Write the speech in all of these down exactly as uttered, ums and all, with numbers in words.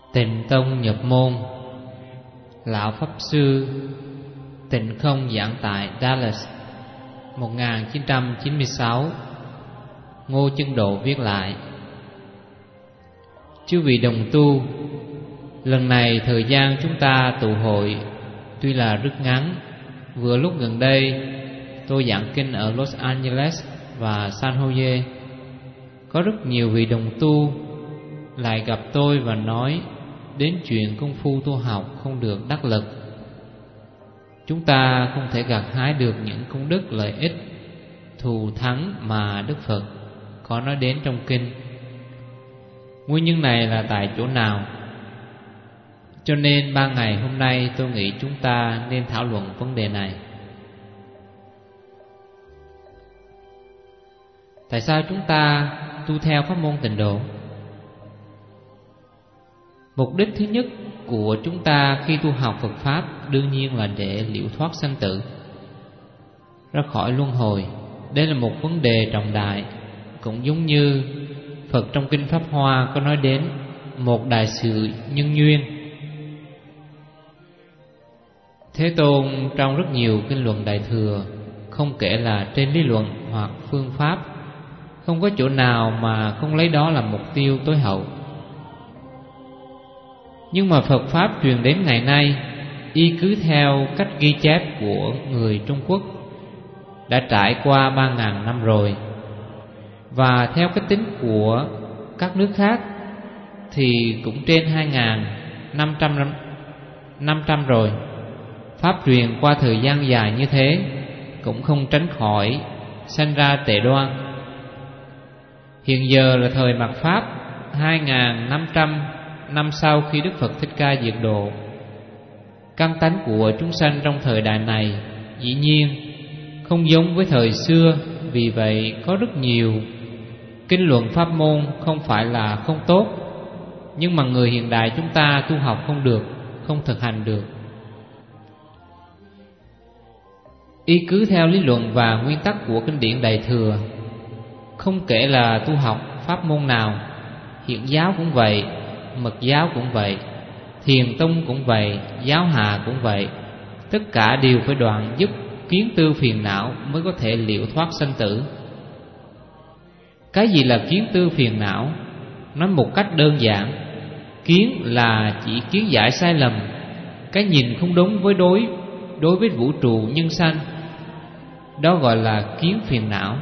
Tịnh Tông nhập môn. Lão Pháp Sư Tịnh Không giảng tại Dallas một nghìn chín trăm chín mươi sáu. Ngô Chân Độ viết lại: Chư vị đồng tu, lần này thời gian chúng ta tụ hội tuy là rất ngắn. Vừa lúc gần đây tôi giảng kinh ở Los Angeles và San Jose, có rất nhiều vị đồng tu lại gặp tôi và nói đến chuyện công phu tu học không được đắc lực. Chúng ta không thể gặt hái được những công đức lợi ích thù thắng mà Đức Phật có nói đến trong kinh. Nguyên nhân này là tại chỗ nào? Cho nên ba ngày hôm nay tôi nghĩ chúng ta nên thảo luận vấn đề này. Tại sao chúng ta tu theo pháp môn Tịnh Độ? Mục đích thứ nhất của chúng ta khi tu học Phật Pháp đương nhiên là để liễu thoát sanh tử, ra khỏi luân hồi. Đây là một vấn đề trọng đại, cũng giống như Phật trong kinh Pháp Hoa có nói đến một đại sự nhân duyên. Thế Tôn trong rất nhiều kinh luận Đại Thừa, không kể là trên lý luận hoặc phương pháp, không có chỗ nào mà không lấy đó là mục tiêu tối hậu. Nhưng mà Phật Pháp truyền đến ngày nay, y cứ theo cách ghi chép của người Trung Quốc đã trải qua ba ngàn năm rồi, và theo cách tính của các nước khác thì cũng trên hai ngàn năm trăm rồi. Pháp truyền qua thời gian dài như thế cũng không tránh khỏi sanh ra tệ đoan. Hiện giờ là thời mạt Pháp, hai ngàn năm trăm năm sau khi Đức Phật Thích Ca diệt độ. Căn tánh của chúng sanh trong thời đại này dĩ nhiên không giống với thời xưa. Vì vậy có rất nhiều kinh luận pháp môn không phải là không tốt, nhưng mà người hiện đại chúng ta tu học không được, không thực hành được. Y cứ theo lý luận và nguyên tắc của kinh điển Đại Thừa, không kể là tu học pháp môn nào, Hiện giáo cũng vậy, Mật giáo cũng vậy, Thiền tông cũng vậy, Giáo hạ cũng vậy. Tất cả đều phải đoạn dứt kiến tư phiền não mới có thể liễu thoát sanh tử. Cái gì là kiến tư phiền não? Nói một cách đơn giản, kiến là chỉ kiến giải sai lầm, cái nhìn không đúng với đối đối với vũ trụ nhân sanh, đó gọi là kiến phiền não.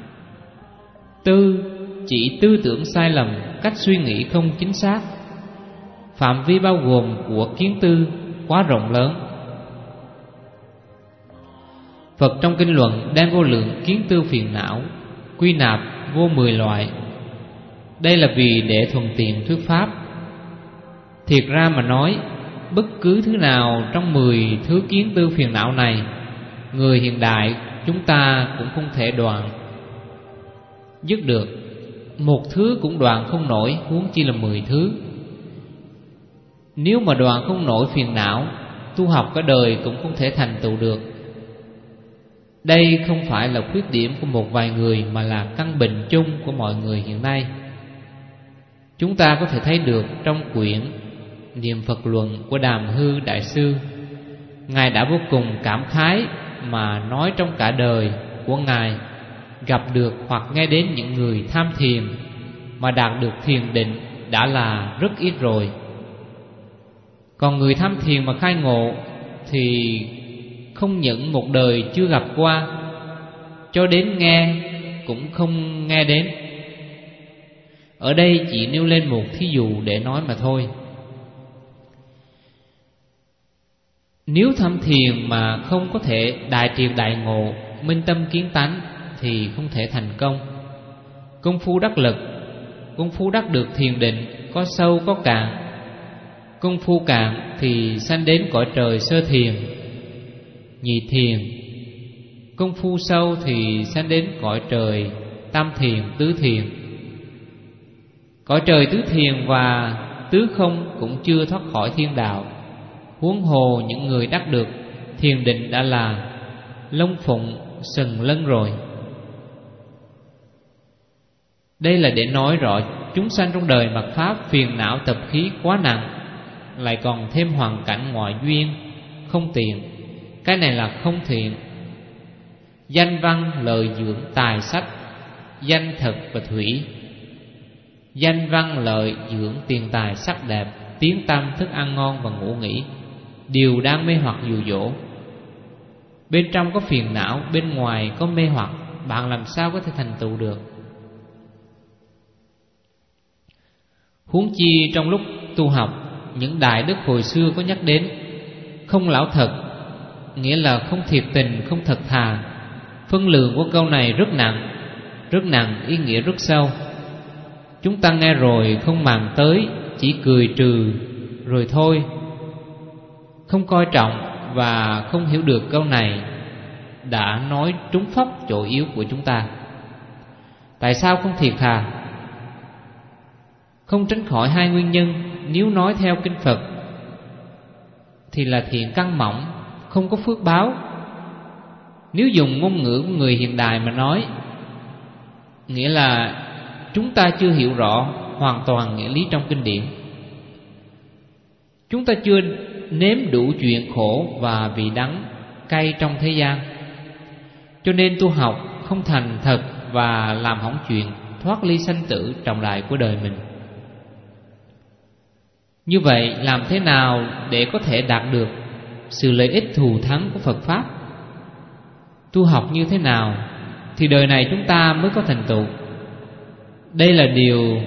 Tư chỉ tư tưởng sai lầm, cách suy nghĩ không chính xác. Phạm vi bao gồm của kiến tư quá rộng lớn. Phật trong kinh luận đem vô lượng kiến tư phiền não quy nạp vô mười loại. Đây là vì để thuận tiện thuyết pháp. Thiệt ra mà nói, bất cứ thứ nào trong mười thứ kiến tư phiền não này, người hiện đại chúng ta cũng không thể đoạn dứt được. Một thứ cũng đoạn không nổi, huống chi là mười thứ. Nếu mà đoạn không nổi phiền não, tu học cả đời cũng không thể thành tựu được. Đây không phải là khuyết điểm của một vài người, mà là căn bệnh chung của mọi người hiện nay. Chúng ta có thể thấy được trong quyển Niệm Phật Luận của Đàm Hư Đại Sư. Ngài đã vô cùng cảm khái mà nói trong cả đời của Ngài gặp được hoặc nghe đến những người tham thiền mà đạt được thiền định đã là rất ít rồi. Còn người tham thiền mà khai ngộ thì không những một đời chưa gặp qua, cho đến nghe cũng không nghe đến. Ở đây chỉ nêu lên một thí dụ để nói mà thôi. Nếu tham thiền mà không có thể đại triệt đại ngộ, minh tâm kiến tánh thì không thể thành công. Công phu đắc lực, công phu đắc được thiền định có sâu có cạn. Công phu cạn thì sanh đến cõi trời sơ thiền, nhị thiền. Công phu sâu thì sanh đến cõi trời tam thiền, tứ thiền. Cõi trời tứ thiền và tứ không cũng chưa thoát khỏi thiên đạo, huống hồ những người đắc được thiền định đã là lông phụng sừng lân rồi. Đây là để nói rõ chúng sanh trong đời mạt Pháp phiền não tập khí quá nặng, lại còn thêm hoàn cảnh ngoại duyên, không tiện. Cái này là không thiện. Danh văn lợi dưỡng tài sách, danh thực và thủy. Danh văn lợi dưỡng tiền tài sắc đẹp, tiếng tăm thức ăn ngon và ngủ nghỉ, điều đang mê hoặc dụ dỗ. Bên trong có phiền não, bên ngoài có mê hoặc, bạn làm sao có thể thành tựu được? Huống chi trong lúc tu học, những đại đức hồi xưa có nhắc đến không lão thật, nghĩa là không thiệt tình, không thật thà. Phân lượng của câu này rất nặng, rất nặng, ý nghĩa rất sâu. Chúng ta nghe rồi không màng tới, chỉ cười trừ rồi thôi, không coi trọng và không hiểu được câu này đã nói trúng phóc chỗ yếu của chúng ta. Tại sao không thiệt thà? Không tránh khỏi hai nguyên nhân. Nếu nói theo kinh Phật thì là thiện căn mỏng, không có phước báo. Nếu dùng ngôn ngữ của người hiện đại mà nói, nghĩa là chúng ta chưa hiểu rõ hoàn toàn nghĩa lý trong kinh điển. Chúng ta chưa nếm đủ chuyện khổ và vị đắng cay trong thế gian, cho nên tu học không thành thật và làm hỏng chuyện thoát ly sanh tử trọng đại của đời mình. Như vậy làm thế nào để có thể đạt được sự lợi ích thù thắng của Phật Pháp? Tu học như thế nào thì đời này chúng ta mới có thành tựu? Đây là điều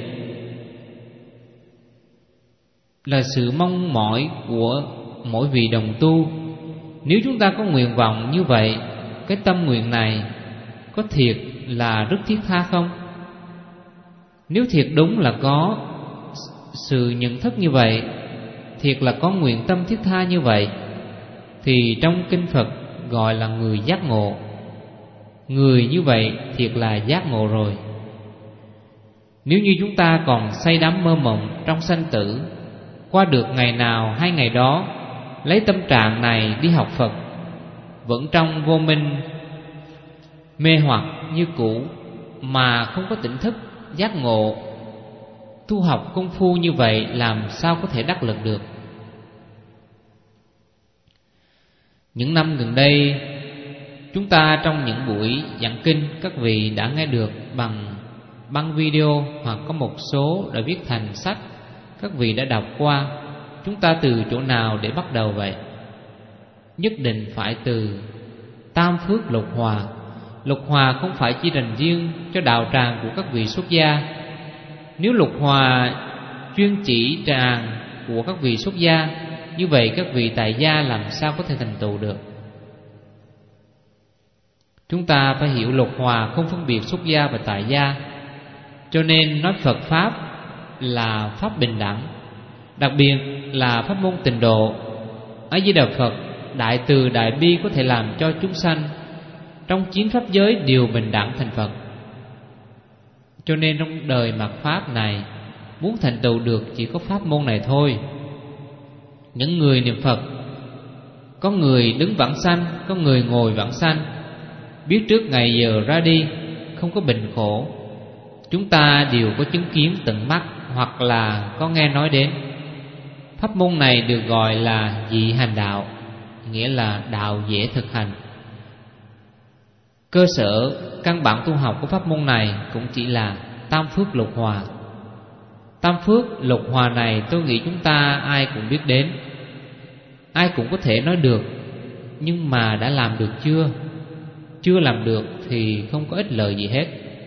là sự mong mỏi của mỗi vị đồng tu. Nếu chúng ta có nguyện vọng như vậy, cái tâm nguyện này có thiệt là rất thiết tha không? Nếu thiệt đúng là có sự nhận thức như vậy, thiệt là có nguyện tâm thiết tha như vậy, thì trong kinh Phật gọi là người giác ngộ. Người như vậy thiệt là giác ngộ rồi. Nếu như chúng ta còn say đắm mơ mộng trong sanh tử, qua được ngày nào hay ngày đó, lấy tâm trạng này đi học Phật, vẫn trong vô minh mê hoặc như cũ mà không có tỉnh thức giác ngộ, tu học công phu như vậy làm sao có thể đắc lực được? Những năm gần đây, chúng ta trong những buổi giảng kinh, các vị đã nghe được bằng băng video hoặc có một số đã viết thành sách, các vị đã đọc qua. Chúng ta từ chỗ nào để bắt đầu vậy? Nhất định phải từ tam phước lục hòa. Lục hòa không phải chỉ dành riêng cho đạo tràng của các vị xuất gia. Nếu lục hòa chuyên chỉ tràng của các vị xuất gia, như vậy các vị tại gia làm sao có thể thành tựu được? Chúng ta phải hiểu lục hòa không phân biệt xuất gia và tại gia. Cho nên nói Phật Pháp là Pháp bình đẳng, đặc biệt là pháp môn tịnh độ. A Di Đà Phật đại từ đại bi có thể làm cho chúng sanh trong chín pháp giới đều bình đẳng thành Phật. Cho nên trong đời mạt Pháp này, muốn thành tựu được chỉ có pháp môn này thôi. Những người niệm Phật, có người đứng vãng sanh, có người ngồi vãng sanh, biết trước ngày giờ ra đi, không có bệnh khổ. Chúng ta đều có chứng kiến tận mắt hoặc là có nghe nói đến. Pháp môn này được gọi là dị hành đạo, nghĩa là đạo dễ thực hành. Cơ sở căn bản tu học của pháp môn này cũng chỉ là tam phước lục hòa. Tam phước lục hòa này tôi nghĩ chúng ta ai cũng biết đến, ai cũng có thể nói được. Nhưng mà đã làm được chưa? Chưa làm được thì không có ích lợi gì hết.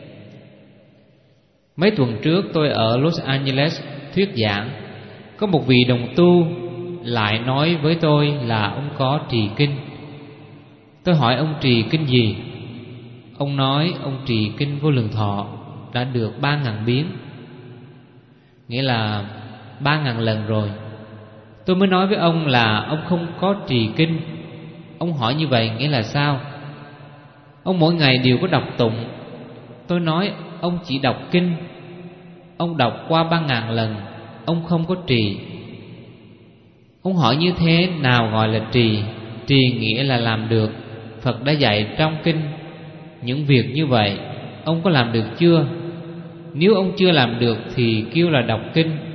Mấy tuần trước tôi ở Los Angeles thuyết giảng, có một vị đồng tu lại nói với tôi là ông có trì kinh. Tôi hỏi ông trì kinh gì? Ông nói ông trì kinh Vô Lượng Thọ đã được ba ngàn biến, nghĩa là ba ngàn lần rồi. Tôi mới nói với ông là ông không có trì kinh. Ông hỏi như vậy nghĩa là sao? Ông mỗi ngày đều có đọc tụng. Tôi nói ông chỉ đọc kinh, ông đọc qua ba ngàn lần, ông không có trì. Ông hỏi như thế nào gọi là trì? Trì nghĩa là làm được. Phật đã dạy trong kinh những việc như vậy, ông có làm được chưa? Nếu ông chưa làm được thì kêu là đọc kinh,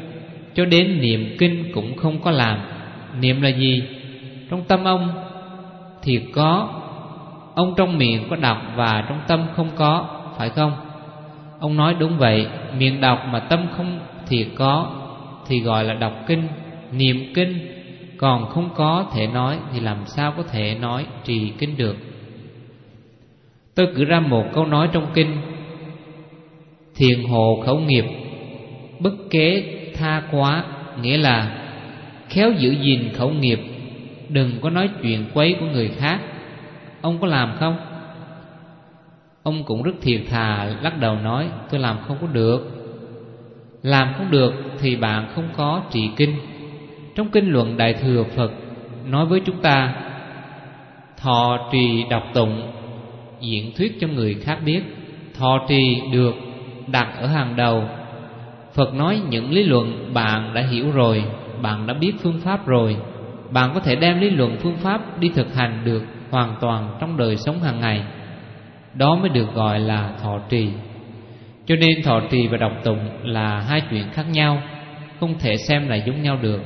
cho đến niệm kinh cũng không có làm. Niệm là gì? Trong tâm ông thì có, ông trong miệng có đọc và trong tâm không có, phải không? Ông nói đúng vậy, miệng đọc mà tâm không thì có, thì gọi là đọc kinh, niệm kinh. Còn không có thể nói thì làm sao có thể nói trì kinh được? Tôi cử ra một câu nói trong kinh: thiền hồ khẩu nghiệp, bất kế tha quá, nghĩa là khéo giữ gìn khẩu nghiệp, đừng có nói chuyện quấy của người khác. Ông có làm không? Ông cũng rất thiệt thà lắc đầu nói: tôi làm không có được. Làm không được thì bạn không có trì kinh. Trong kinh luận Đại Thừa, Phật nói với chúng ta: thọ trì đọc tụng, diễn thuyết cho người khác biết. Thọ trì được đặt ở hàng đầu. Phật nói những lý luận bạn đã hiểu rồi, bạn đã biết phương pháp rồi, bạn có thể đem lý luận phương pháp đi thực hành được hoàn toàn trong đời sống hàng ngày. Đó mới được gọi là thọ trì. Cho nên thọ trì và đọc tụng là hai chuyện khác nhau, không thể xem là giống nhau được.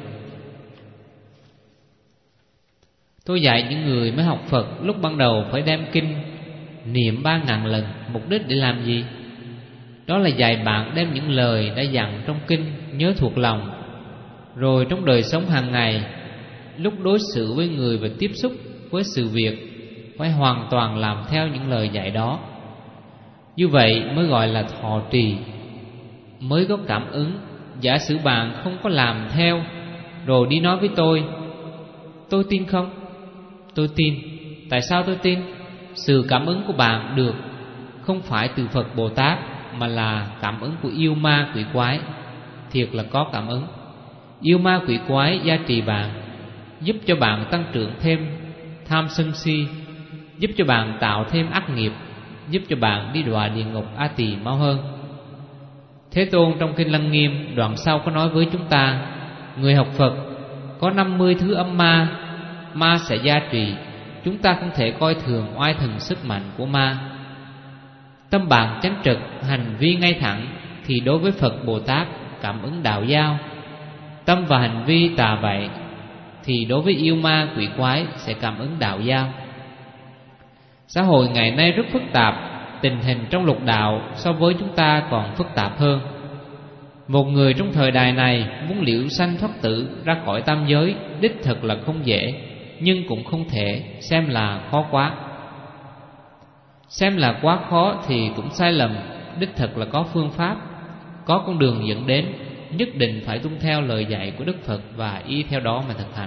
Tôi dạy những người mới học Phật lúc ban đầu phải đem kinh niệm ba ngàn lần. Mục đích để làm gì? Đó là dạy bạn đem những lời đã dặn trong kinh nhớ thuộc lòng, rồi trong đời sống hàng ngày, lúc đối xử với người và tiếp xúc với sự việc, phải hoàn toàn làm theo những lời dạy đó. Như vậy mới gọi là thọ trì, mới có cảm ứng. Giả sử bạn không có làm theo, rồi đi nói với tôi: tôi tin không? Tôi tin. Tại sao tôi tin? Sự cảm ứng của bạn được không phải từ Phật Bồ Tát, mà là cảm ứng của yêu ma quỷ quái. Thiệt là có cảm ứng. Yêu ma quỷ quái gia trì bạn, giúp cho bạn tăng trưởng thêm tham sân si, giúp cho bạn tạo thêm ác nghiệp, giúp cho bạn đi đọa địa ngục A Tỳ mau hơn. Thế Tôn trong kinh Lăng Nghiêm đoạn sau có nói với chúng ta: người học Phật có năm mươi thứ âm ma, ma sẽ gia trì. Chúng ta không thể coi thường oai thần sức mạnh của ma. Tâm bạn chánh trực, hành vi ngay thẳng, thì đối với Phật Bồ Tát cảm ứng đạo giao. Tâm và hành vi tà bậy, thì đối với yêu ma quỷ quái sẽ cảm ứng đạo giao. Xã hội ngày nay rất phức tạp, tình hình trong lục đạo so với chúng ta còn phức tạp hơn. Một người trong thời đại này muốn liễu sanh thoát tử ra khỏi tam giới đích thực là không dễ, nhưng cũng không thể xem là khó quá. Xem là quá khó thì cũng sai lầm. Đích thực là có phương pháp, có con đường dẫn đến, nhất định phải tuân theo lời dạy của Đức Phật và y theo đó mà thực hành.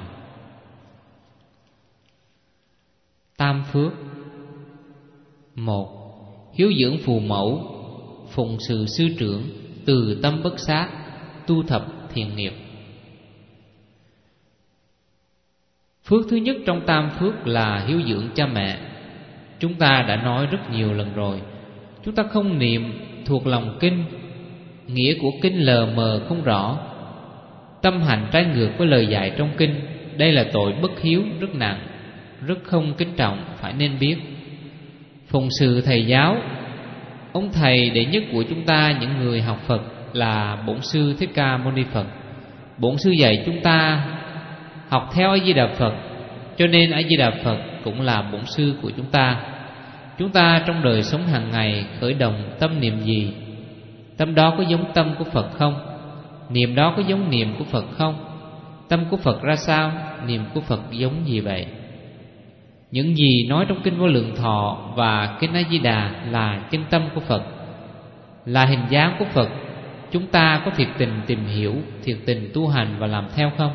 Tam phước. Một. Hiếu dưỡng phù mẫu, phụng sự sư trưởng, từ tâm bất sát, tu thập thiện nghiệp. Phước thứ nhất trong tam phước là hiếu dưỡng cha mẹ. Chúng ta đã nói rất nhiều lần rồi. Chúng ta không niệm thuộc lòng kinh, nghĩa của kinh lờ mờ không rõ, tâm hành trái ngược với lời dạy trong kinh. Đây là tội bất hiếu rất nặng, rất không kính trọng, phải nên biết. Phụng sự thầy giáo. Ông thầy đệ nhất của chúng ta, những người học Phật, là Bổn Sư Thích Ca Mâu Ni Phật. Bổn Sư dạy chúng ta học theo A Di Đà Phật, cho nên A Di Đà Phật cũng là Bổn Sư của chúng ta. Chúng ta trong đời sống hàng ngày khởi động tâm niệm gì? Tâm đó có giống tâm của Phật không? Niệm đó có giống niệm của Phật không? Tâm của Phật ra sao? Niệm của Phật giống gì vậy? Những gì nói trong kinh Vô Lượng Thọ và kinh A Di Đà là chân tâm của Phật, là hình dáng của Phật. Chúng ta có thiệt tình tìm hiểu, thiệt tình tu hành và làm theo không?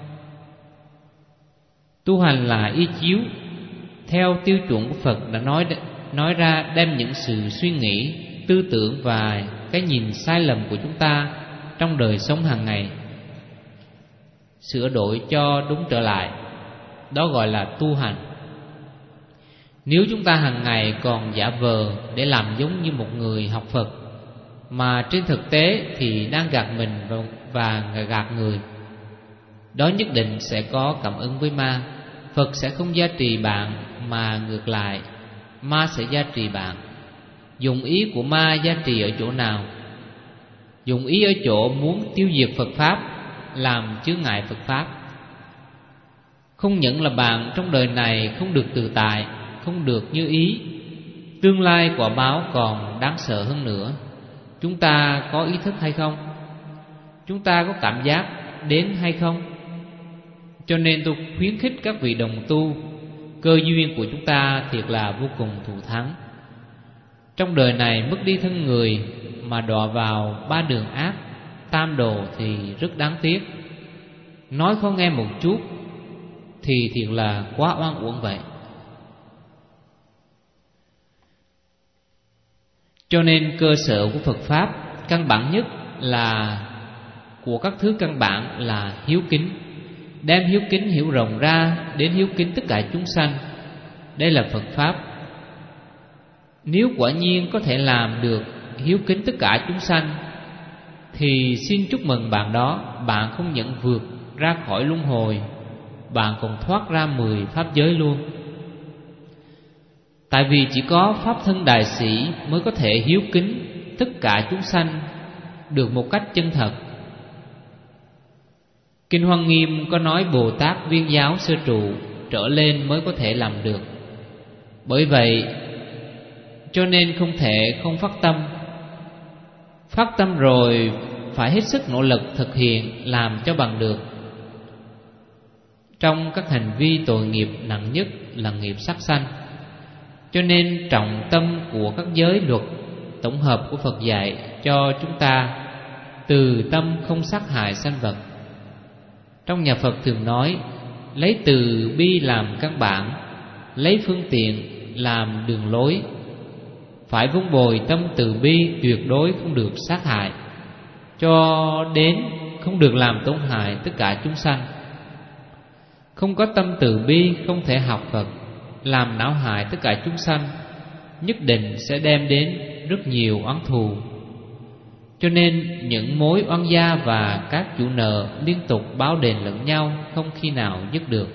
Tu hành là y chiếu theo tiêu chuẩn của Phật đã nói nói ra, đem những sự suy nghĩ, tư tưởng và cái nhìn sai lầm của chúng ta trong đời sống hàng ngày sửa đổi cho đúng trở lại. Đó gọi là tu hành. Nếu chúng ta hàng ngày còn giả vờ để làm giống như một người học Phật, mà trên thực tế thì đang gạt mình và gạt người, đó nhất định sẽ có cảm ứng với ma. Phật sẽ không gia trì bạn, mà ngược lại, ma sẽ gia trì bạn. Dùng ý của ma gia trì ở chỗ nào? Dùng ý ở chỗ muốn tiêu diệt Phật Pháp, làm chướng ngại Phật Pháp. Không những là bạn trong đời này không được tự tại, không được như ý, tương lai quả báo còn đáng sợ hơn nữa. Chúng ta có ý thức hay không? Chúng ta có cảm giác đến hay không? Cho nên tôi khuyến khích các vị đồng tu, cơ duyên của chúng ta thiệt là vô cùng thù thắng. Trong đời này mất đi thân người mà đọa vào ba đường ác, tam đồ thì rất đáng tiếc. Nói khó nghe một chút thì thiệt là quá oan uổng vậy. Cho nên cơ sở của Phật Pháp căn bản nhất là của các thứ căn bản là hiếu kính. Đem hiếu kính hiểu rộng ra đến hiếu kính tất cả chúng sanh. Đây là Phật Pháp. Nếu quả nhiên có thể làm được hiếu kính tất cả chúng sanh thì xin chúc mừng bạn đó. Bạn không những vượt ra khỏi luân hồi, bạn còn thoát ra mười pháp giới luôn. Tại vì chỉ có Pháp thân đại sĩ mới có thể hiếu kính tất cả chúng sanh được một cách chân thật. Kinh Hoa Nghiêm có nói Bồ Tát Viên Giáo sơ trụ trở lên mới có thể làm được. Bởi vậy cho nên không thể không phát tâm. Phát tâm rồi phải hết sức nỗ lực thực hiện làm cho bằng được. Trong các hành vi tội nghiệp nặng nhất là nghiệp sát sanh. Cho nên trọng tâm của các giới luật tổng hợp của Phật dạy cho chúng ta từ tâm không sát hại sanh vật. Trong nhà Phật thường nói lấy từ bi làm căn bản, lấy phương tiện làm đường lối. Phải vun bồi tâm từ bi, tuyệt đối không được sát hại, cho đến không được làm tổn hại tất cả chúng sanh. Không có tâm từ bi không thể học Phật, làm não hại tất cả chúng sanh, nhất định sẽ đem đến rất nhiều oán thù. Cho nên những mối oan gia và các chủ nợ liên tục báo đền lẫn nhau, không khi nào dứt được.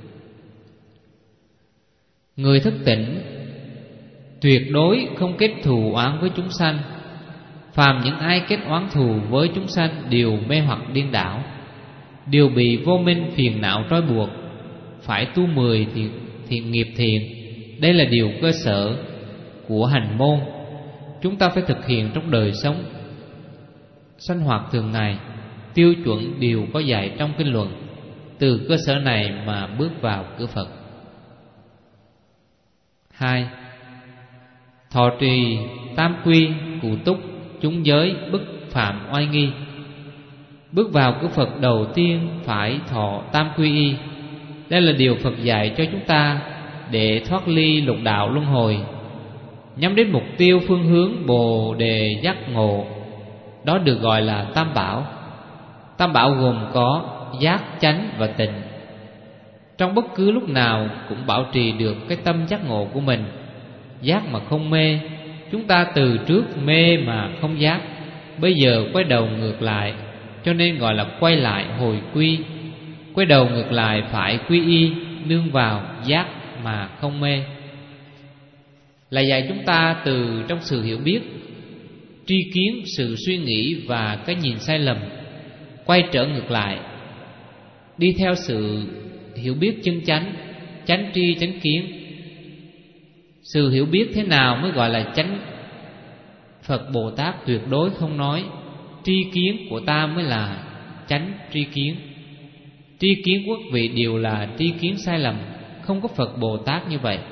Người thức tỉnh tuyệt đối không kết thù oán với chúng sanh. Phàm những ai kết oán thù với chúng sanh đều mê hoặc điên đảo, đều bị vô minh phiền não trói buộc. Phải tu mười thiện, thiện nghiệp thiện. Đây là điều cơ sở của hành môn. Chúng ta phải thực hiện trong đời sống sinh hoạt thường ngày. Tiêu chuẩn đều có dạy trong kinh luận. Từ cơ sở này mà bước vào cửa Phật. Hai, thọ trì tam quy cụ túc, chúng giới bất phạm oai nghi. Bước vào cửa Phật đầu tiên phải thọ tam quy y. Đây là điều Phật dạy cho chúng ta để thoát ly lục đạo luân hồi, nhắm đến mục tiêu phương hướng Bồ đề giác ngộ. Đó được gọi là Tam Bảo. Tam Bảo gồm có giác, chánh và tịnh. Trong bất cứ lúc nào cũng bảo trì được cái tâm giác ngộ của mình. Giác mà không mê. Chúng ta từ trước mê mà không giác, bây giờ quay đầu ngược lại, cho nên gọi là quay lại hồi quy. Quay đầu ngược lại phải quy y, nương vào giác mà không mê. Là dạy chúng ta từ trong sự hiểu biết, tri kiến, sự suy nghĩ và cái nhìn sai lầm, quay trở ngược lại, đi theo sự hiểu biết chân chánh, chánh tri chánh kiến. Sự hiểu biết thế nào mới gọi là chánh? Phật Bồ Tát tuyệt đối không nói tri kiến của ta mới là chánh tri kiến. Tri kiến quốc vị đều là tri kiến sai lầm, không có Phật Bồ Tát như vậy.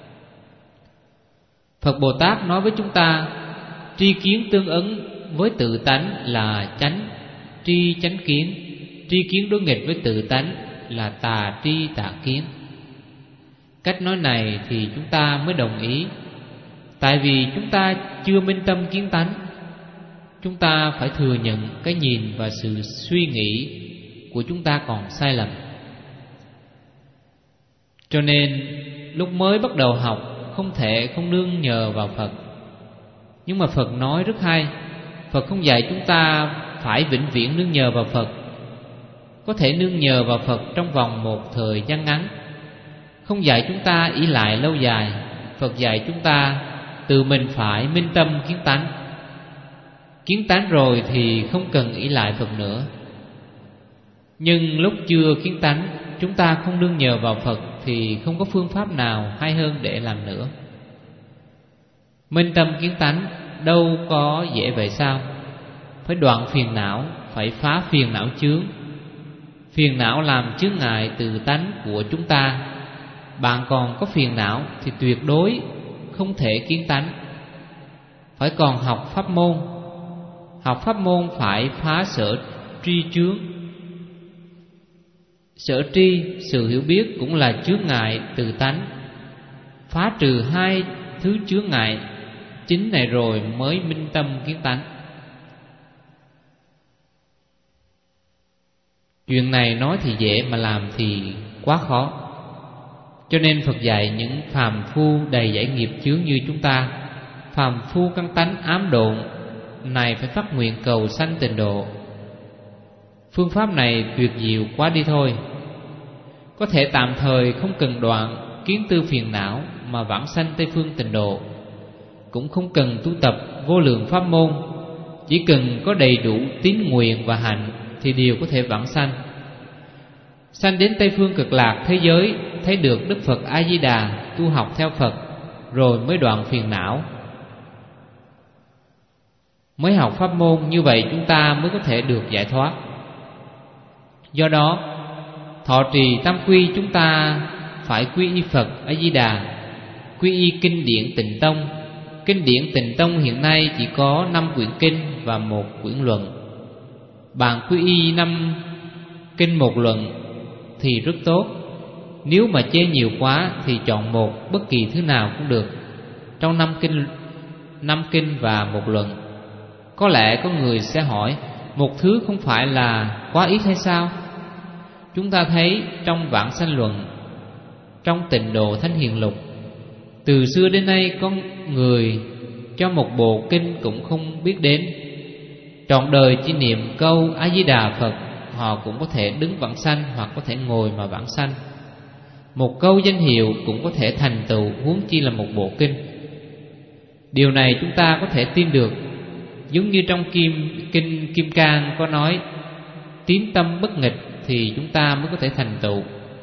Phật Bồ Tát nói với chúng ta tri kiến tương ứng với tự tánh là chánh tri chánh kiến, tri kiến đối nghịch với tự tánh là tà tri tà kiến. Cách nói này thì chúng ta mới đồng ý. Tại vì chúng ta chưa minh tâm kiến tánh, chúng ta phải thừa nhận cái nhìn và sự suy nghĩ của chúng ta còn sai lầm. Cho nên lúc mới bắt đầu học không thể không nương nhờ vào Phật. Nhưng mà Phật nói rất hay. Phật không dạy chúng ta phải vĩnh viễn nương nhờ vào Phật. Có thể nương nhờ vào Phật trong vòng một thời gian ngắn, không dạy chúng ta ỷ lại lâu dài. Phật dạy chúng ta tự mình phải minh tâm kiến tánh. Kiến tánh rồi thì không cần ỷ lại Phật nữa. Nhưng lúc chưa kiến tánh, chúng ta không đương nhờ vào Phật thì không có phương pháp nào hay hơn để làm nữa. Minh tâm kiến tánh đâu có dễ vậy sao? Phải đoạn phiền não, phải phá phiền não chướng. Phiền não làm chướng ngại từ tánh của chúng ta. Bạn còn có phiền não thì tuyệt đối không thể kiến tánh. Phải còn học pháp môn. Học pháp môn phải phá sở tri chướng. Sở tri, sự hiểu biết cũng là chướng ngại từ tánh. Phá trừ hai thứ chướng ngại chính này rồi mới minh tâm kiến tánh. Chuyện này nói thì dễ mà làm thì quá khó. Cho nên Phật dạy những phàm phu đầy dẫy nghiệp chướng như chúng ta, phàm phu căn tánh ám độn này phải phát nguyện cầu sanh tịnh độ. Phương pháp này tuyệt diệu quá đi thôi. Có thể tạm thời không cần đoạn kiến tư phiền não mà vãng sanh Tây phương tịnh độ, cũng không cần tu tập vô lượng pháp môn, chỉ cần có đầy đủ tín nguyện và hạnh thì đều có thể vãng sanh. Sanh đến Tây phương cực lạc thế giới, thấy được Đức Phật A Di Đà, tu học theo Phật, rồi mới đoạn phiền não, mới học pháp môn. Như vậy chúng ta mới có thể được giải thoát. Do đó thọ trì tam quy, chúng ta phải quy y Phật A Di Đà, quy y kinh điển Tịnh Tông. Kinh điển Tịnh Tông hiện nay chỉ có năm quyển kinh và một quyển luận. Bạn quy y năm kinh một luận thì rất tốt. Nếu mà chê nhiều quá thì chọn một, bất kỳ thứ nào cũng được trong năm kinh, năm kinh và một luận. Có lẽ có người sẽ hỏi, một thứ không phải là quá ít hay sao? Chúng ta thấy trong Vãng Sanh Luận, trong Tịnh Độ Thánh Hiền Lục, từ xưa đến nay có người cho một bộ kinh cũng không biết đến. Trọn đời chỉ niệm câu A Di Đà Phật, họ cũng có thể đứng vãng sanh hoặc có thể ngồi mà vãng sanh. Một câu danh hiệu cũng có thể thành tựu, huống chi là một bộ kinh. Điều này chúng ta có thể tin được. Giống như trong kim kinh Kim Cang có nói, tín tâm bất nghịch thì chúng ta mới có thể thành tựu.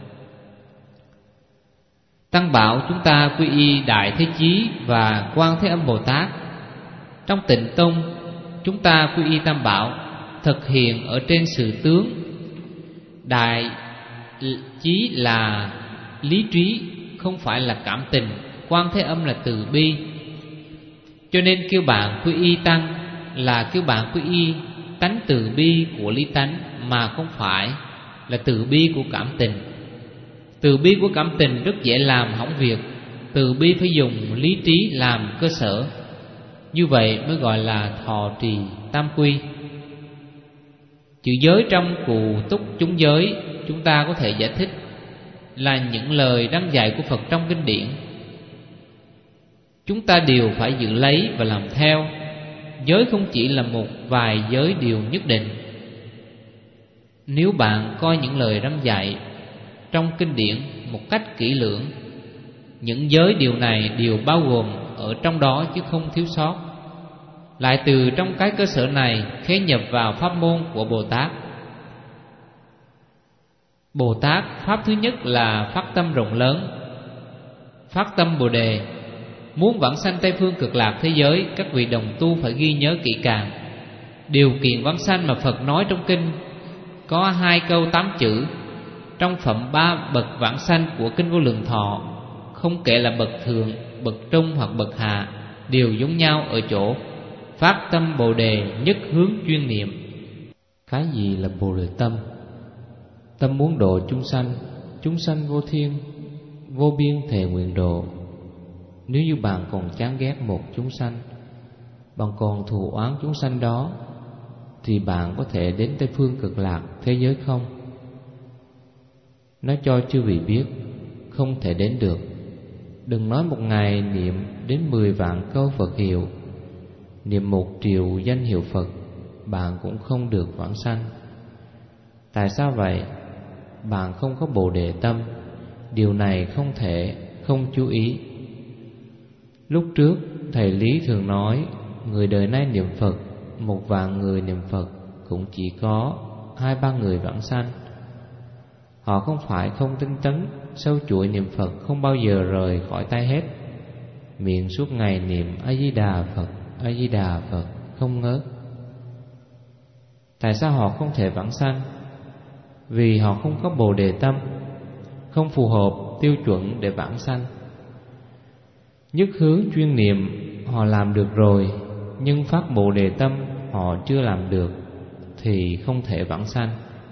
Tăng bảo chúng ta quy y Đại Thế Chí và Quan Thế Âm Bồ Tát. Trong Tịnh Tông chúng ta quy y Tam Bảo, thực hiện ở trên sự tướng. Đại Chí là lý trí, không phải là cảm tình. Quan Thế Âm là từ bi. Cho nên kêu bạn quy y Tăng là kêu bạn quy y tánh từ bi của lý tánh, mà không phải là từ bi của cảm tình. Từ bi của cảm tình rất dễ làm hỏng việc. Từ bi phải dùng lý trí làm cơ sở. Như vậy mới gọi là thọ trì tam quy. Chữ giới trong Cụ Túc Chúng Giới, chúng ta có thể giải thích là những lời răn dạy của Phật trong kinh điển. Chúng ta đều phải giữ lấy và làm theo. Giới không chỉ là một vài giới điều nhất định. Nếu bạn coi những lời răn dạy trong kinh điển một cách kỹ lưỡng, những giới điều này đều bao gồm ở trong đó chứ không thiếu sót. Lại từ trong cái cơ sở này khế nhập vào pháp môn của Bồ Tát. Bồ Tát pháp thứ nhất là phát tâm rộng lớn, phát tâm Bồ Đề. Muốn vãng sanh Tây phương cực lạc thế giới, các vị đồng tu phải ghi nhớ kỹ càng. Điều kiện vãng sanh mà Phật nói trong kinh có hai câu tám chữ. Trong phẩm ba bậc vãng sanh của kinh Vô Lượng Thọ, không kể là bậc thượng, bậc trung hoặc bậc hạ, đều giống nhau ở chỗ phát tâm Bồ Đề, nhất hướng chuyên niệm. Cái gì là Bồ Đề tâm? Tâm muốn độ chúng sanh, chúng sanh vô thiên, vô biên thệ nguyện độ. Nếu như bạn còn chán ghét một chúng sanh, bạn còn thù oán chúng sanh đó, thì bạn có thể đến Tây phương cực lạc thế giới không? Nói cho chư vị biết, không thể đến được. Đừng nói một ngày niệm đến mười vạn câu Phật hiệu, niệm một triệu danh hiệu Phật, bạn cũng không được vãng sanh. Tại sao vậy? Bạn không có Bồ Đề tâm. Điều này không thể không chú ý. Lúc trước thầy Lý thường nói, người đời nay niệm Phật, một vạn người niệm Phật cũng chỉ có hai ba người vãng sanh. Họ không phải không tinh tấn, sâu chuỗi niệm Phật không bao giờ rời khỏi tay hết. Miệng suốt ngày niệm A Di Đà Phật, A Di Đà Phật không ngớt. Tại sao họ không thể vãng sanh? Vì họ không có Bồ Đề tâm, không phù hợp tiêu chuẩn để vãng sanh. Nhất hướng chuyên niệm họ làm được rồi, nhưng phát Bồ Đề tâm họ chưa làm được, thì không thể vãng sanh.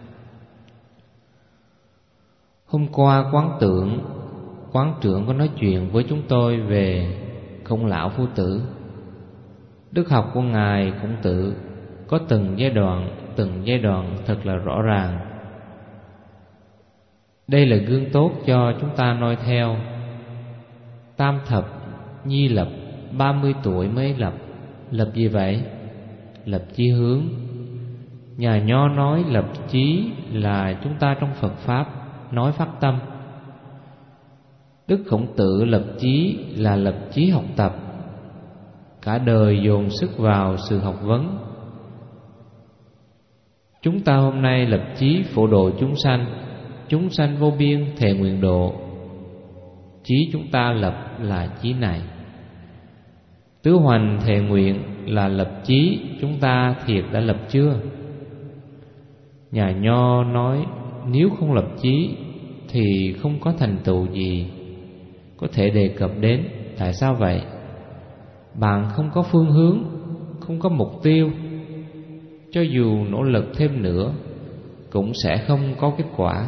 Hôm qua quán tưởng Quán trưởng có nói chuyện với chúng tôi về Khổng Lão Phu Tử. Đức học của Ngài Khổng Tử có từng giai đoạn, từng giai đoạn thật là rõ ràng. Đây là gương tốt cho chúng ta noi theo. Tam thập nhi lập, ba mươi tuổi mới lập. Lập gì vậy? Lập chí hướng. Nhà Nho nói lập chí là chúng ta trong Phật Pháp nói phát tâm. Đức Khổng Tử lập chí là lập chí học tập, cả đời dồn sức vào sự học vấn. Chúng ta hôm nay lập chí phổ độ chúng sanh, chúng sanh vô biên thệ nguyện độ. Chí chúng ta lập là chí này. Tứ hoành thệ nguyện là lập chí, chúng ta thiệt đã lập chưa? Nhà Nho nói nếu không lập chí thì không có thành tựu gì có thể đề cập đến. Tại sao vậy? Bạn không có phương hướng, không có mục tiêu, cho dù nỗ lực thêm nữa cũng sẽ không có kết quả.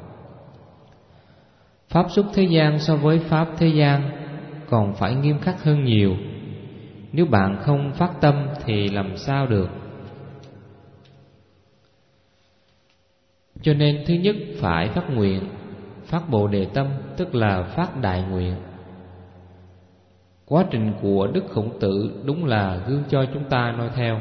Pháp xuất thế gian so với pháp thế gian còn phải nghiêm khắc hơn nhiều. Nếu bạn không phát tâm thì làm sao được? Cho nên thứ nhất phải phát nguyện. Phát Bồ Đề tâm tức là phát đại nguyện. Quá trình của Đức Khổng Tử đúng là gương cho chúng ta noi theo.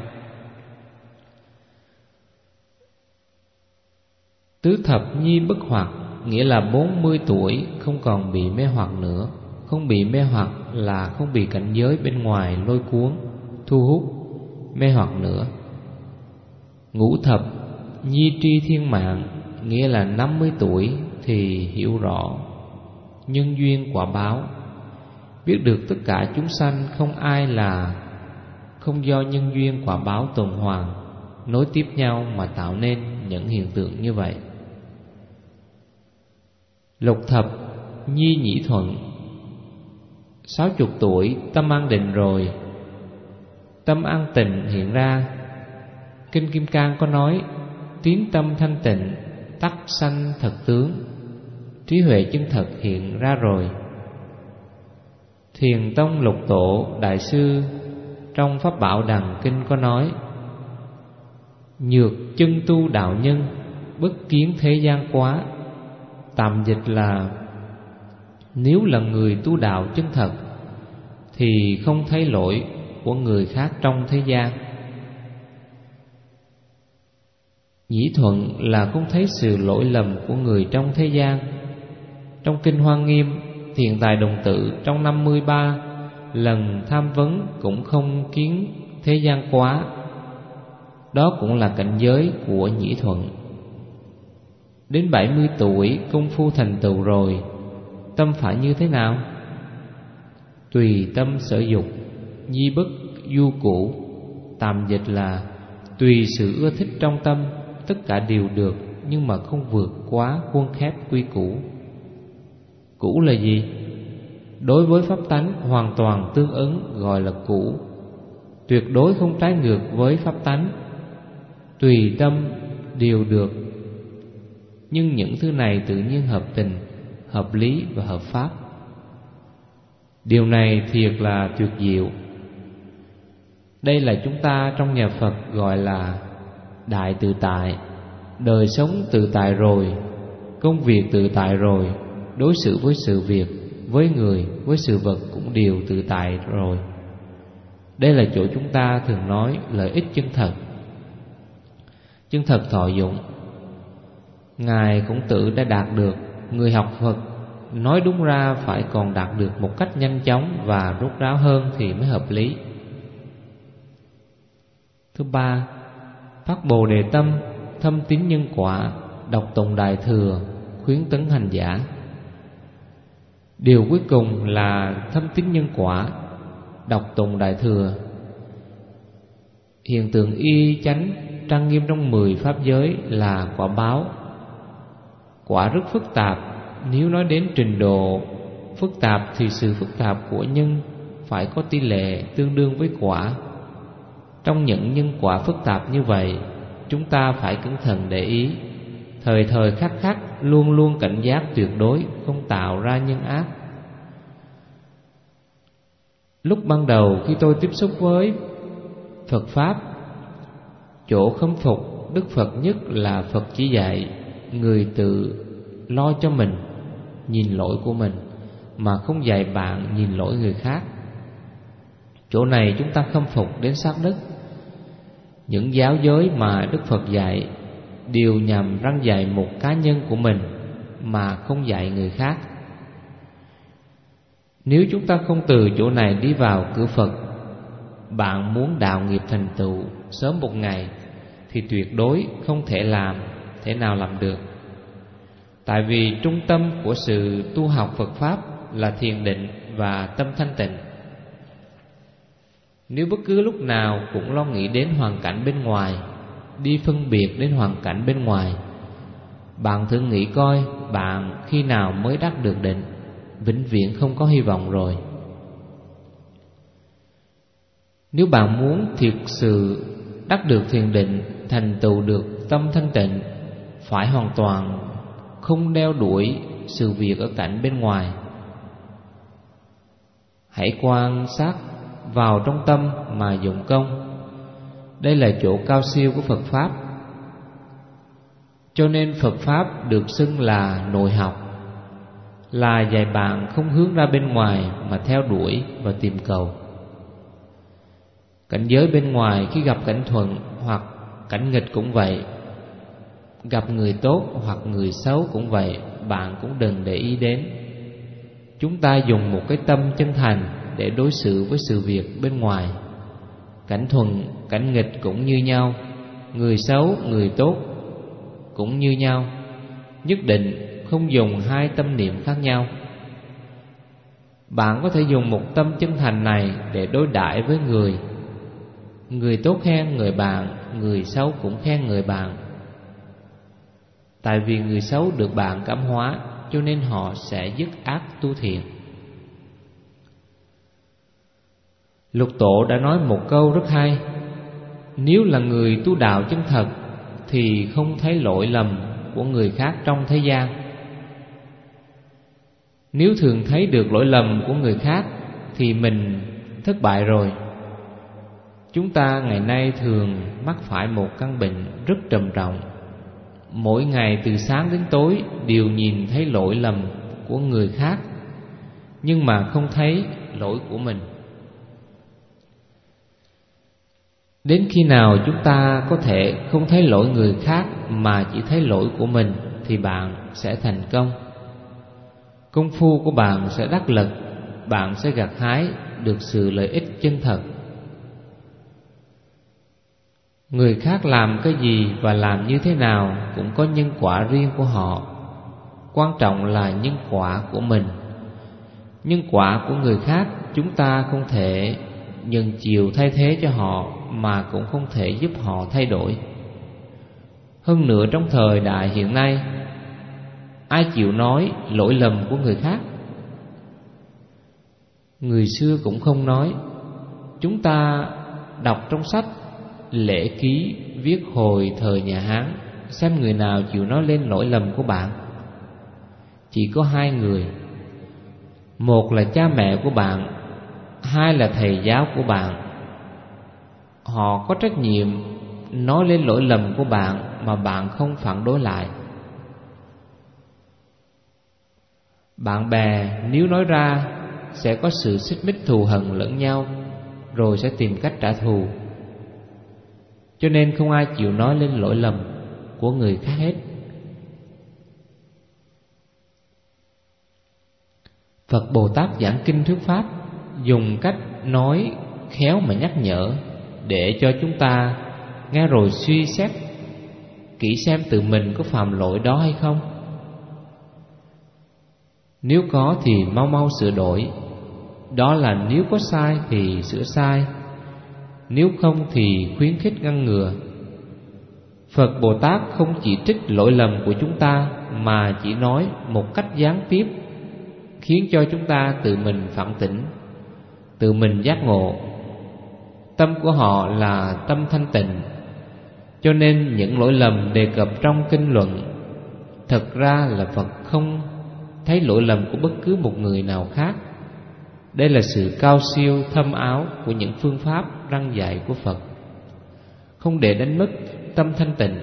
Tứ thập nhi bất hoặc nghĩa là bốn mươi tuổi không còn bị mê hoặc nữa. Không bị mê hoặc là không bị cảnh giới bên ngoài lôi cuốn, thu hút, mê hoặc nữa. Ngũ thập nhi tri thiên mạng nghĩa là năm mươi tuổi thì hiểu rõ nhân duyên quả báo, biết được tất cả chúng sanh không ai là không do nhân duyên quả báo tuần hoàn nối tiếp nhau mà tạo nên những hiện tượng như vậy. Lục thập nhi nhĩ thuận, sáu chục tuổi tâm an định rồi. Tâm an tịnh hiện ra. Kinh Kim Cang có nói tín tâm thanh tịnh tắc sanh thật tướng. Trí huệ chân thật hiện ra rồi. Thiền Tông Lục Tổ Đại Sư trong Pháp Bảo Đằng Kinh có nói nhược chân tu đạo nhân, bất kiến thế gian quá. Tạm dịch là nếu là người tu đạo chân thật thì không thấy lỗi của người khác trong thế gian. Nhĩ thuận là không thấy sự lỗi lầm của người trong thế gian. Trong Kinh Hoa Nghiêm, Thiện Tài Đồng Tự trong năm mươi ba lần tham vấn cũng không kiến thế gian quá. Đó cũng là cảnh giới của nhĩ thuận. Đến bảy mươi tuổi công phu thành tựu rồi, tâm phải như thế nào? Tùy tâm sở dục, nhi bất du cũ. Tạm dịch là tùy sự ưa thích trong tâm, tất cả đều được nhưng mà không vượt quá khuôn khép quy củ. Cũ là gì? Đối với pháp tánh hoàn toàn tương ứng gọi là cũ, tuyệt đối không trái ngược với pháp tánh. Tùy tâm đều được, nhưng những thứ này tự nhiên hợp tình, hợp lý và hợp pháp. Điều này thiệt là tuyệt diệu. Đây là chúng ta trong nhà Phật gọi là đại tự tại. Đời sống tự tại rồi, công việc tự tại rồi, đối xử với sự việc, với người, với sự vật cũng đều tự tại rồi. Đây là chỗ chúng ta thường nói lợi ích chân thật. Chân thật thọ dụng. Ngài Khổng Tử đã đạt được. Người học Phật nói đúng ra phải còn đạt được một cách nhanh chóng và rốt ráo hơn thì mới hợp lý. Thứ ba, phát Bồ Đề tâm, thâm tín nhân quả, đọc tụng Đại Thừa, khuyến tấn hành giả. Điều cuối cùng là thâm tín nhân quả, đọc tụng Đại Thừa. Hiện tượng y chánh trang nghiêm trong mười pháp giới là quả báo. Quả rất phức tạp. Nếu nói đến trình độ phức tạp thì sự phức tạp của nhân phải có tỷ lệ tương đương với quả. Trong những nhân quả phức tạp như vậy, chúng ta phải cẩn thận để ý, thời thời khắc khắc luôn luôn cảnh giác tuyệt đối, không tạo ra nhân ác. Lúc ban đầu khi tôi tiếp xúc với Phật Pháp, chỗ khâm phục Đức Phật nhất là Phật chỉ dạy người tự lo cho mình, nhìn lỗi của mình, mà không dạy bạn nhìn lỗi người khác. Chỗ này chúng ta khâm phục đến sát đất. Những giáo giới mà Đức Phật dạy đều nhằm răn dạy một cá nhân của mình mà không dạy người khác. Nếu chúng ta không từ chỗ này đi vào cửa Phật, bạn muốn đạo nghiệp thành tựu sớm một ngày thì tuyệt đối không thể làm, thể nào làm được. Tại vì trung tâm của sự tu học Phật Pháp là thiền định và tâm thanh tịnh. Nếu bất cứ lúc nào cũng lo nghĩ đến hoàn cảnh bên ngoài, đi phân biệt đến hoàn cảnh bên ngoài, bạn thử nghĩ coi bạn khi nào mới đắc được định, vĩnh viễn không có hy vọng rồi. Nếu bạn muốn thiệt sự đắc được thiền định, thành tựu được tâm thanh tịnh, phải hoàn toàn không đeo đuổi sự việc ở cảnh bên ngoài. Hãy quan sát vào trong tâm mà dụng công. Đây là chỗ cao siêu của Phật Pháp. Cho nên Phật Pháp được xưng là nội học, là dạy bạn không hướng ra bên ngoài mà theo đuổi và tìm cầu. Cảnh giới bên ngoài khi gặp cảnh thuận hoặc cảnh nghịch cũng vậy, gặp người tốt hoặc người xấu cũng vậy, bạn cũng đừng để ý đến. Chúng ta dùng một cái tâm chân thành để đối xử với sự việc bên ngoài. Cảnh thuận, cảnh nghịch cũng như nhau, người xấu, người tốt cũng như nhau. Nhất định không dùng hai tâm niệm khác nhau. Bạn có thể dùng một tâm chân thành này để đối đãi với người. Người tốt khen người bạn, người xấu cũng khen người bạn. Tại vì người xấu được bạn cảm hóa, cho nên họ sẽ dứt ác tu thiện. Lục Tổ đã nói một câu rất hay: nếu là người tu đạo chân thật thì không thấy lỗi lầm của người khác trong thế gian. Nếu thường thấy được lỗi lầm của người khác thì mình thất bại rồi. Chúng ta ngày nay thường mắc phải một căn bệnh rất trầm trọng. Mỗi ngày từ sáng đến tối đều nhìn thấy lỗi lầm của người khác, nhưng mà không thấy lỗi của mình. Đến khi nào chúng ta có thể không thấy lỗi người khác mà chỉ thấy lỗi của mình thì bạn sẽ thành công. Công phu của bạn sẽ đắc lực, bạn sẽ gặt hái được sự lợi ích chân thật. Người khác làm cái gì và làm như thế nào cũng có nhân quả riêng của họ. Quan trọng là nhân quả của mình. Nhân quả của người khác chúng ta không thể nhận chiều thay thế cho họ, mà cũng không thể giúp họ thay đổi. Hơn nữa trong thời đại hiện nay, ai chịu nói lỗi lầm của người khác? Người xưa cũng không nói. Chúng ta đọc trong sách Lễ Ký viết hồi thời nhà Hán, xem người nào chịu nói lên lỗi lầm của bạn. Chỉ có hai người. Một là cha mẹ của bạn, hai là thầy giáo của bạn. Họ có trách nhiệm nói lên lỗi lầm của bạn mà bạn không phản đối lại. Bạn bè nếu nói ra sẽ có sự xích mích thù hận lẫn nhau, rồi sẽ tìm cách trả thù. Cho nên không ai chịu nói lên lỗi lầm của người khác hết. Phật Bồ Tát giảng kinh thuyết pháp, dùng cách nói khéo mà nhắc nhở, để cho chúng ta nghe rồi suy xét kỹ xem tự mình có phạm lỗi đó hay không. Nếu có thì mau mau sửa đổi. Đó là nếu có sai thì sửa sai, nếu không thì khuyến khích ngăn ngừa. Phật Bồ Tát không chỉ trích lỗi lầm của chúng ta, mà chỉ nói một cách gián tiếp, khiến cho chúng ta tự mình phản tỉnh, tự mình giác ngộ. Tâm của họ là tâm thanh tịnh, cho nên những lỗi lầm đề cập trong kinh luận, thật ra là Phật không thấy lỗi lầm của bất cứ một người nào khác. Đây là sự cao siêu thâm áo của những phương pháp răn dạy của Phật, không để đánh mất tâm thanh tịnh.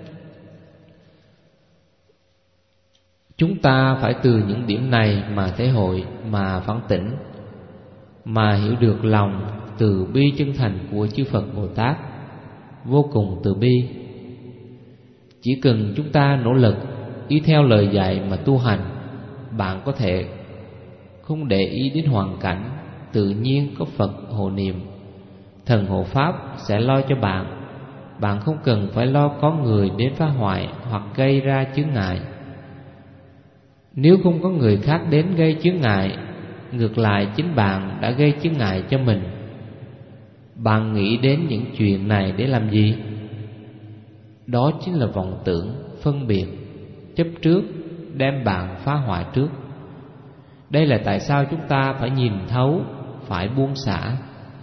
Chúng ta phải từ những điểm này mà thể hội, mà phản tỉnh, mà hiểu được lòng từ bi chân thành của chư Phật Bồ Tát, vô cùng từ bi. Chỉ cần chúng ta nỗ lực y theo lời dạy mà tu hành, bạn có thể không để ý đến hoàn cảnh, tự nhiên có Phật hộ niệm, thần hộ pháp sẽ lo cho bạn. Bạn không cần phải lo có người đến phá hoại hoặc gây ra chướng ngại. Nếu không có người khác đến gây chướng ngại, ngược lại chính bạn đã gây chướng ngại cho mình. Bạn nghĩ đến những chuyện này để làm gì? Đó chính là vọng tưởng, phân biệt, chấp trước, đem bạn phá hoại trước. Đây là tại sao chúng ta phải nhìn thấu, phải buông xả,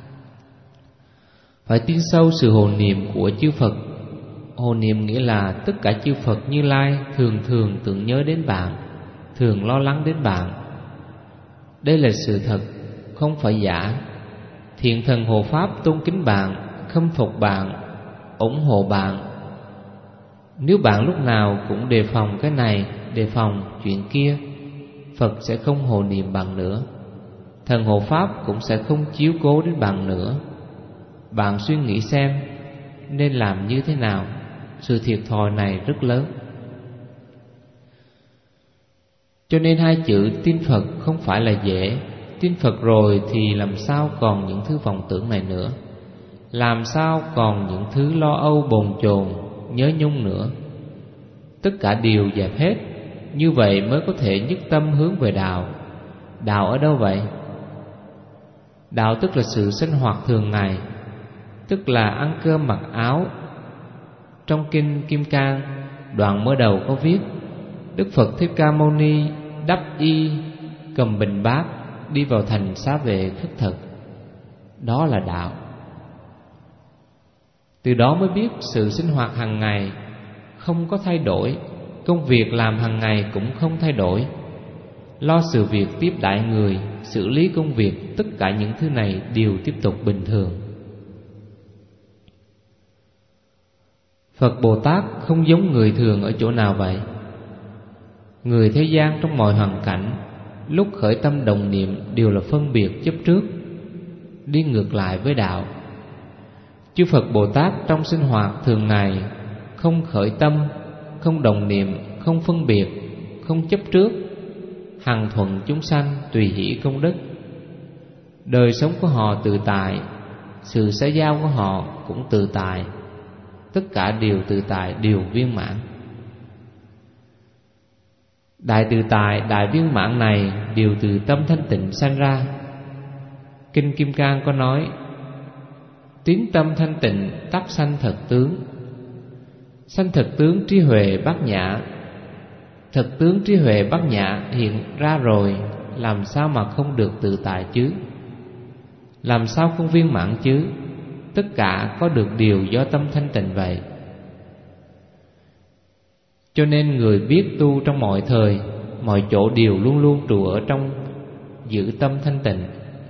phải tin sâu sự hộ niệm của chư Phật. Hộ niệm nghĩa là tất cả chư Phật Như Lai thường thường tưởng nhớ đến bạn, thường lo lắng đến bạn. Đây là sự thật, không phải giả. Thiện thần hộ pháp tôn kính bạn, khâm phục bạn, ủng hộ bạn. Nếu bạn lúc nào cũng đề phòng cái này, đề phòng chuyện kia, Phật sẽ không hộ niệm bạn nữa, thần hộ pháp cũng sẽ không chiếu cố đến bạn nữa. Bạn suy nghĩ xem nên làm như thế nào. Sự thiệt thòi này rất lớn. Cho nên hai chữ tin Phật không phải là dễ. Tin Phật rồi thì làm sao còn những thứ vọng tưởng này nữa, làm sao còn những thứ lo âu bồn chồn nhớ nhung nữa. Tất cả đều dẹp hết, như vậy mới có thể nhất tâm hướng về đạo. Đạo ở đâu vậy? Đạo tức là sự sinh hoạt thường ngày, tức là ăn cơm mặc áo. Trong kinh Kim Cang, đoạn mở đầu có viết: Đức Phật Thích Ca Mâu Ni đắp y, cầm bình bát, đi vào thành Xá Vệ khất thực. Đó là đạo. Từ đó mới biết sự sinh hoạt hàng ngày không có thay đổi, công việc làm hàng ngày cũng không thay đổi. Lo sự việc tiếp đãi người, xử lý công việc, tất cả những thứ này đều tiếp tục bình thường. Phật Bồ Tát không giống người thường ở chỗ nào vậy? Người thế gian trong mọi hoàn cảnh, lúc khởi tâm đồng niệm đều là phân biệt chấp trước, đi ngược lại với đạo. Chư Phật Bồ Tát trong sinh hoạt thường ngày không khởi tâm, không đồng niệm, không phân biệt, không chấp trước, hằng thuận chúng sanh, tùy hỷ công đức. Đời sống của họ tự tại, sự xã giao của họ cũng tự tại, tất cả đều tự tại, đều viên mãn. Đại tự tại, đại viên mãn này đều từ tâm thanh tịnh sanh ra. Kinh Kim Cang có nói: Tín tâm thanh tịnh tác sanh thật tướng. Sanh thật tướng trí huệ bát nhã. Thật tướng trí huệ bát nhã hiện ra rồi, làm sao mà không được tự tại chứ? Làm sao không viên mãn chứ? Tất cả có được điều do tâm thanh tịnh vậy. Cho nên người biết tu trong mọi thời, mọi chỗ đều luôn luôn trụ ở trong giữ tâm thanh tịnh.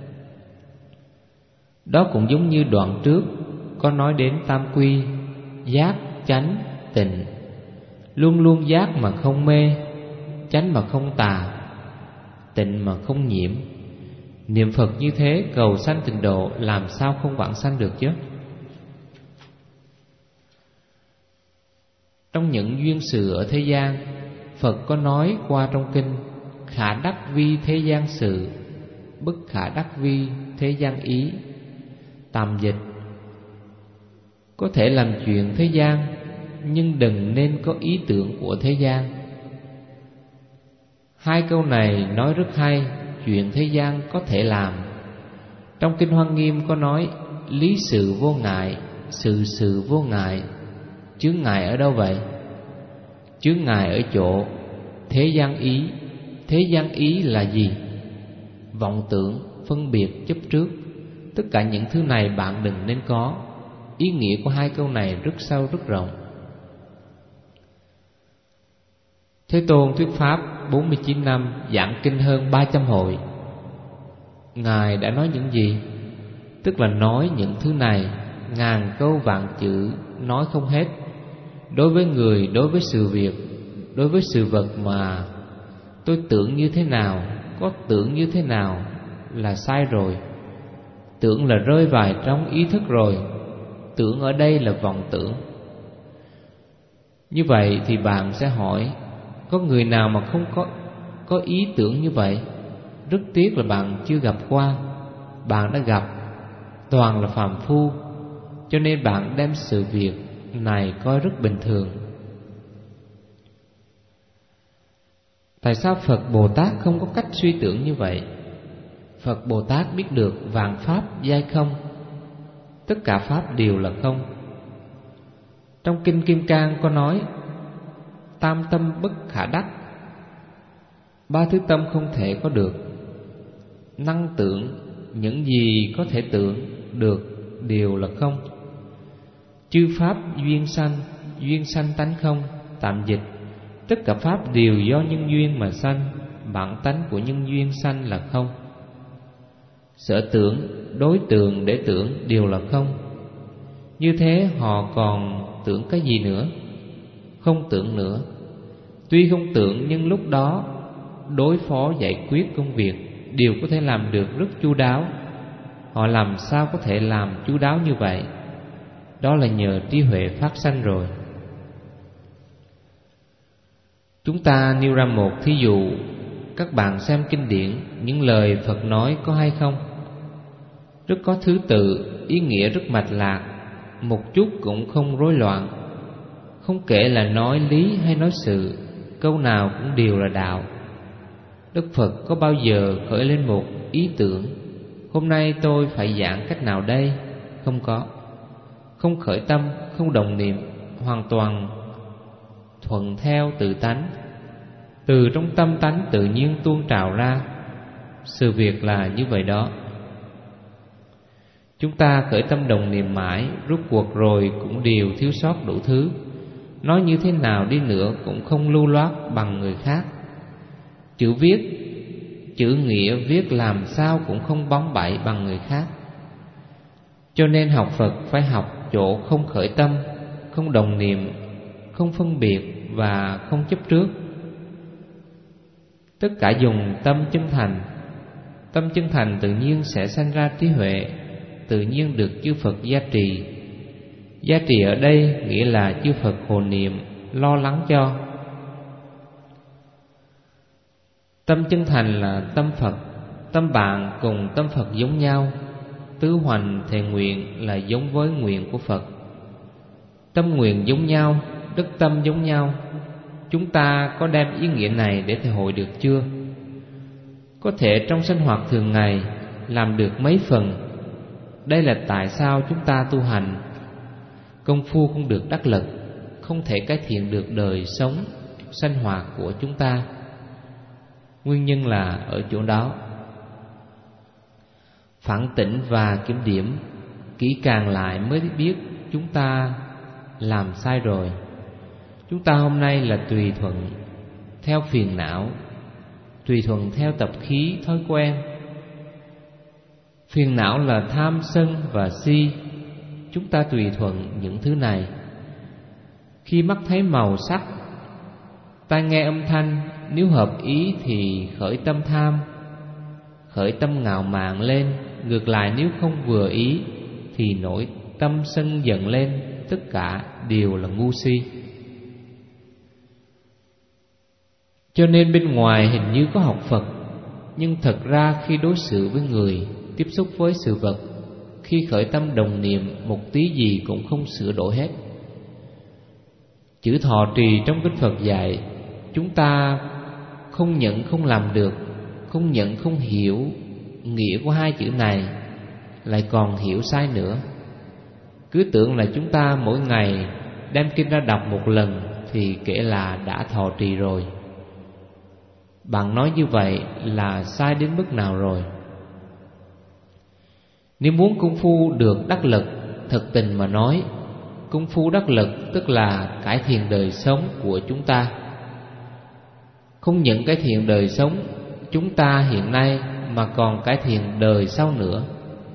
Đó cũng giống như đoạn trước có nói đến tam quy: giác, chánh, tịnh. Luôn luôn giác mà không mê, chánh mà không tà, tịnh mà không nhiễm. Niệm Phật như thế cầu sanh tịnh độ, làm sao không vãng sanh được chứ? Trong những duyên sự ở thế gian, Phật có nói qua trong kinh: khả đắc vi thế gian sự, bất khả đắc vi thế gian ý. Tạm dịch: có thể làm chuyện thế gian, nhưng đừng nên có ý tưởng của thế gian. Hai câu này nói rất hay, chuyện thế gian có thể làm. Trong Kinh Hoa Nghiêm có nói: lý sự vô ngại, sự sự vô ngại. Chướng ngại ở đâu vậy? Chướng ngại ở chỗ thế gian ý. Thế gian ý là gì? Vọng tưởng, phân biệt, chấp trước. Tất cả những thứ này bạn đừng nên có. Ý nghĩa của hai câu này rất sâu rất rộng. Thế Tôn thuyết pháp bốn mươi chín năm, giảng kinh hơn ba trăm hội. Ngài đã nói những gì? Tức là nói những thứ này ngàn câu vạn chữ nói không hết. Đối với người, đối với sự việc, đối với sự vật mà tôi tưởng như thế nào, có tưởng như thế nào là sai rồi. Tưởng là rơi vào trong ý thức rồi. Tưởng ở đây là vọng tưởng. Như vậy thì bạn sẽ hỏi: có người nào mà không có có ý tưởng như vậy? Rất tiếc là bạn chưa gặp qua. Bạn đã gặp toàn là phàm phu, cho nên bạn đem sự việc này coi rất bình thường. Tại sao Phật Bồ Tát không có cách suy tưởng như vậy? Phật Bồ Tát biết được vạn pháp giai không, tất cả pháp đều là không. Trong Kinh Kim Cang có nói: tam tâm bất khả đắc. Ba thứ tâm không thể có được. Năng tưởng, những gì có thể tưởng được đều là không. Chư pháp duyên sanh, duyên sanh tánh không. Tạm dịch: tất cả pháp đều do nhân duyên mà sanh, bản tánh của nhân duyên sanh là không. Sở tưởng, đối tượng để tưởng đều là không. Như thế họ còn tưởng cái gì nữa? Không tưởng nữa. Tuy không tưởng nhưng lúc đó đối phó giải quyết công việc đều có thể làm được rất chu đáo. Họ làm sao có thể làm chu đáo như vậy? Đó là nhờ trí huệ phát sanh rồi. Chúng ta nêu ra một thí dụ. Các bạn xem kinh điển, những lời Phật nói có hay không? Rất có thứ tự, ý nghĩa rất mạch lạc, một chút cũng không rối loạn. Không kể là nói lý hay nói sự, câu nào cũng đều là đạo. Đức Phật có bao giờ khởi lên một ý tưởng: hôm nay tôi phải giảng cách nào đây? Không có. Không khởi tâm, không đồng niệm, hoàn toàn thuận theo tự tánh. Từ trong tâm tánh tự nhiên tuôn trào ra. Sự việc là như vậy đó. Chúng ta khởi tâm đồng niệm mãi, rốt cuộc rồi cũng đều thiếu sót đủ thứ. Nói như thế nào đi nữa cũng không lưu loát bằng người khác. Chữ viết, chữ nghĩa viết làm sao cũng không bóng bẩy bằng người khác. Cho nên học Phật phải học chỗ không khởi tâm, không đồng niệm, không phân biệt và không chấp trước. Tất cả dùng tâm chân thành. Tâm chân thành tự nhiên sẽ sanh ra trí huệ, tự nhiên được chư Phật gia trì. Gia trì ở đây nghĩa là chư Phật hộ niệm, lo lắng cho. Tâm chân thành là tâm Phật. Tâm bạn cùng tâm Phật giống nhau. Tứ hoành thề nguyện là giống với nguyện của Phật. Tâm nguyện giống nhau, đức tâm giống nhau. Chúng ta có đem ý nghĩa này để thể hội được chưa? Có thể trong sinh hoạt thường ngày làm được mấy phần. Đây là tại sao chúng ta tu hành. Công phu không được đắc lực, không thể cải thiện được đời sống, sinh hoạt của chúng ta. Nguyên nhân là ở chỗ đó. Phản tỉnh và kiểm điểm kỹ càng lại mới biết chúng ta làm sai rồi. Chúng ta hôm nay là tùy thuận theo phiền não, tùy thuận theo tập khí thói quen. Phiền não là tham sân và si. Chúng ta tùy thuận những thứ này. Khi mắt thấy màu sắc, tai nghe âm thanh, nếu hợp ý thì khởi tâm tham, khởi tâm ngạo mạn lên. Ngược lại nếu không vừa ý thì nổi tâm sân giận lên. Tất cả đều là ngu si. Cho nên bên ngoài hình như có học Phật, nhưng thật ra khi đối xử với người, tiếp xúc với sự vật, khi khởi tâm đồng niệm, một tí gì cũng không sửa đổi hết. Chữ thọ trì trong kinh Phật dạy chúng ta không nhận không làm được, không nhận không hiểu nghĩa của hai chữ này, lại còn hiểu sai nữa. Cứ tưởng là chúng ta mỗi ngày đem kinh ra đọc một lần thì kể là đã thọ trì rồi. Bạn nói như vậy là sai đến mức nào rồi? Nếu muốn công phu được đắc lực, thực tình mà nói, công phu đắc lực tức là cải thiện đời sống của chúng ta. Không những cải thiện đời sống chúng ta hiện nay mà còn cải thiện đời sau nữa.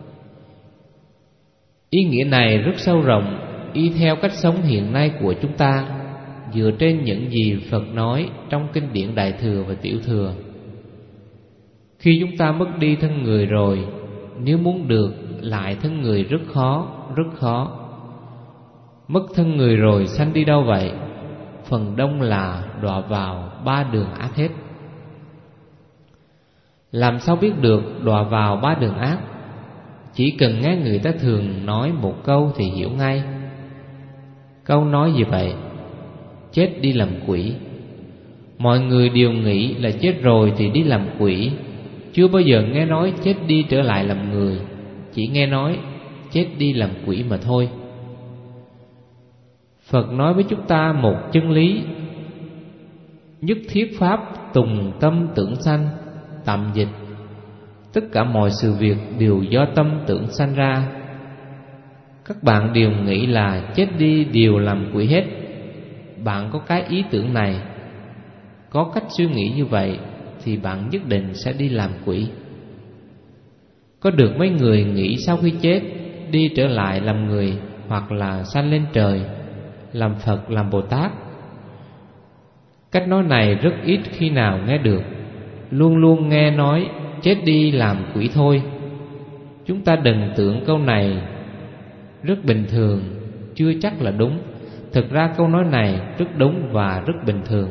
Ý nghĩa này rất sâu rộng, y theo cách sống hiện nay của chúng ta, dựa trên những gì Phật nói trong kinh điển Đại Thừa và Tiểu Thừa. Khi chúng ta mất đi thân người rồi, nếu muốn được lại thân người rất khó, rất khó. Mất thân người rồi sanh đi đâu vậy? Phần đông là đọa vào ba đường ác hết. Làm sao biết được đọa vào ba đường ác? Chỉ cần nghe người ta thường nói một câu thì hiểu ngay. Câu nói gì vậy? Chết đi làm quỷ. Mọi người đều nghĩ là chết rồi thì đi làm quỷ, chưa bao giờ nghe nói chết đi trở lại làm người, chỉ nghe nói chết đi làm quỷ mà thôi. Phật nói với chúng ta một chân lý: nhất thiết pháp tùng tâm tưởng sanh. Tạm dịch: tất cả mọi sự việc đều do tâm tưởng sanh ra. Các bạn đều nghĩ là chết đi đều làm quỷ hết. Bạn có cái ý tưởng này, có cách suy nghĩ như vậy thì bạn nhất định sẽ đi làm quỷ. Có được mấy người nghĩ sau khi chết đi trở lại làm người, hoặc là sanh lên trời, làm Phật, làm Bồ Tát. Cách nói này rất ít khi nào nghe được. Luôn luôn nghe nói chết đi làm quỷ thôi. Chúng ta đừng tưởng câu này rất bình thường, chưa chắc là đúng. Thực ra câu nói này rất đúng và rất bình thường.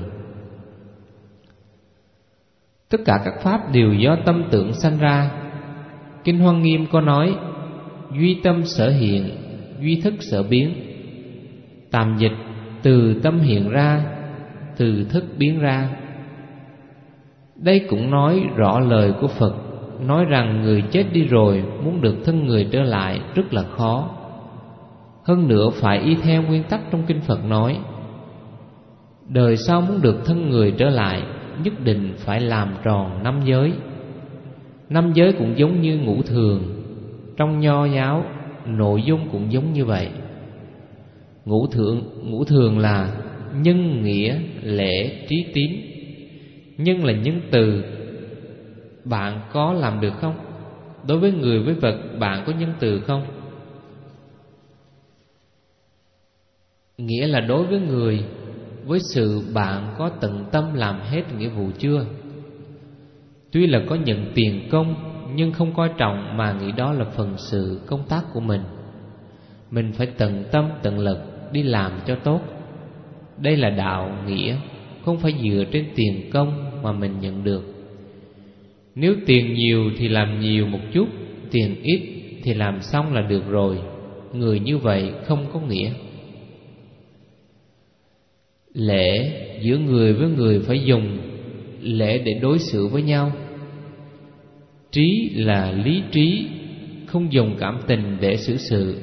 Tất cả các pháp đều do tâm tưởng sanh ra. Kinh Hoa Nghiêm có nói: duy tâm sở hiện, duy thức sở biến. Tạm dịch: từ tâm hiện ra, từ thức biến ra. Đây cũng nói rõ lời của Phật, nói rằng người chết đi rồi muốn được thân người trở lại rất là khó. Hơn nữa phải y theo nguyên tắc trong kinh Phật nói, đời sau muốn được thân người trở lại nhất định phải làm tròn năm giới. Năm giới cũng giống như ngũ thường, trong Nho giáo nội dung cũng giống như vậy. Ngũ thường, ngũ thường là nhân, nghĩa, lễ, trí, tín. Nhân là nhân từ. Bạn có làm được không? Đối với người với vật, bạn có nhân từ không? Nghĩa là đối với người, với sự, bạn có tận tâm làm hết nghĩa vụ chưa? Tuy là có nhận tiền công, nhưng không coi trọng mà nghĩ đó là phần sự công tác của mình. Mình phải tận tâm tận lực đi làm cho tốt. Đây là đạo nghĩa, không phải dựa trên tiền công mà mình nhận được. Nếu tiền nhiều thì làm nhiều một chút, tiền ít thì làm xong là được rồi. Người như vậy không có nghĩa. Lễ giữa người với người phải dùng lễ để đối xử với nhau. Trí là lý trí, không dùng cảm tình để xử sự.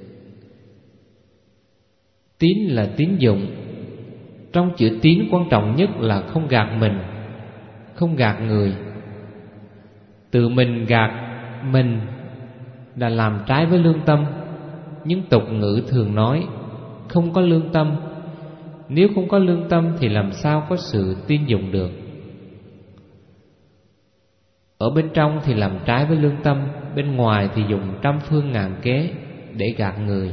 Tín là tín dụng. Trong chữ tín quan trọng nhất là không gạt mình, không gạt người. Tự mình gạt mình là làm trái với lương tâm. Nhưng tục ngữ thường nói không có lương tâm. Nếu không có lương tâm thì làm sao có sự tin dùng được? Ở bên trong thì làm trái với lương tâm, bên ngoài thì dùng trăm phương ngàn kế để gạt người.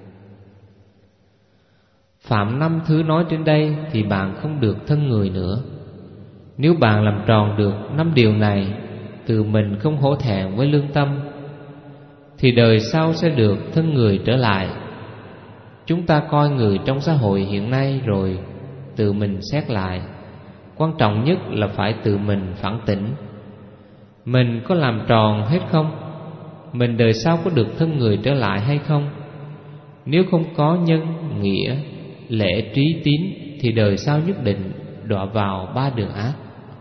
Phạm năm thứ nói trên đây thì bạn không được thân người nữa. Nếu bạn làm tròn được năm điều này, từ mình không hổ thẹn với lương tâm, thì đời sau sẽ được thân người trở lại. Chúng ta coi người trong xã hội hiện nay rồi tự mình xét lại. Quan trọng nhất là phải tự mình phản tỉnh. Mình có làm tròn hết không? Mình đời sau có được thân người trở lại hay không? Nếu không có nhân, nghĩa, lễ, trí, tín thì đời sau nhất định đọa vào ba đường ác.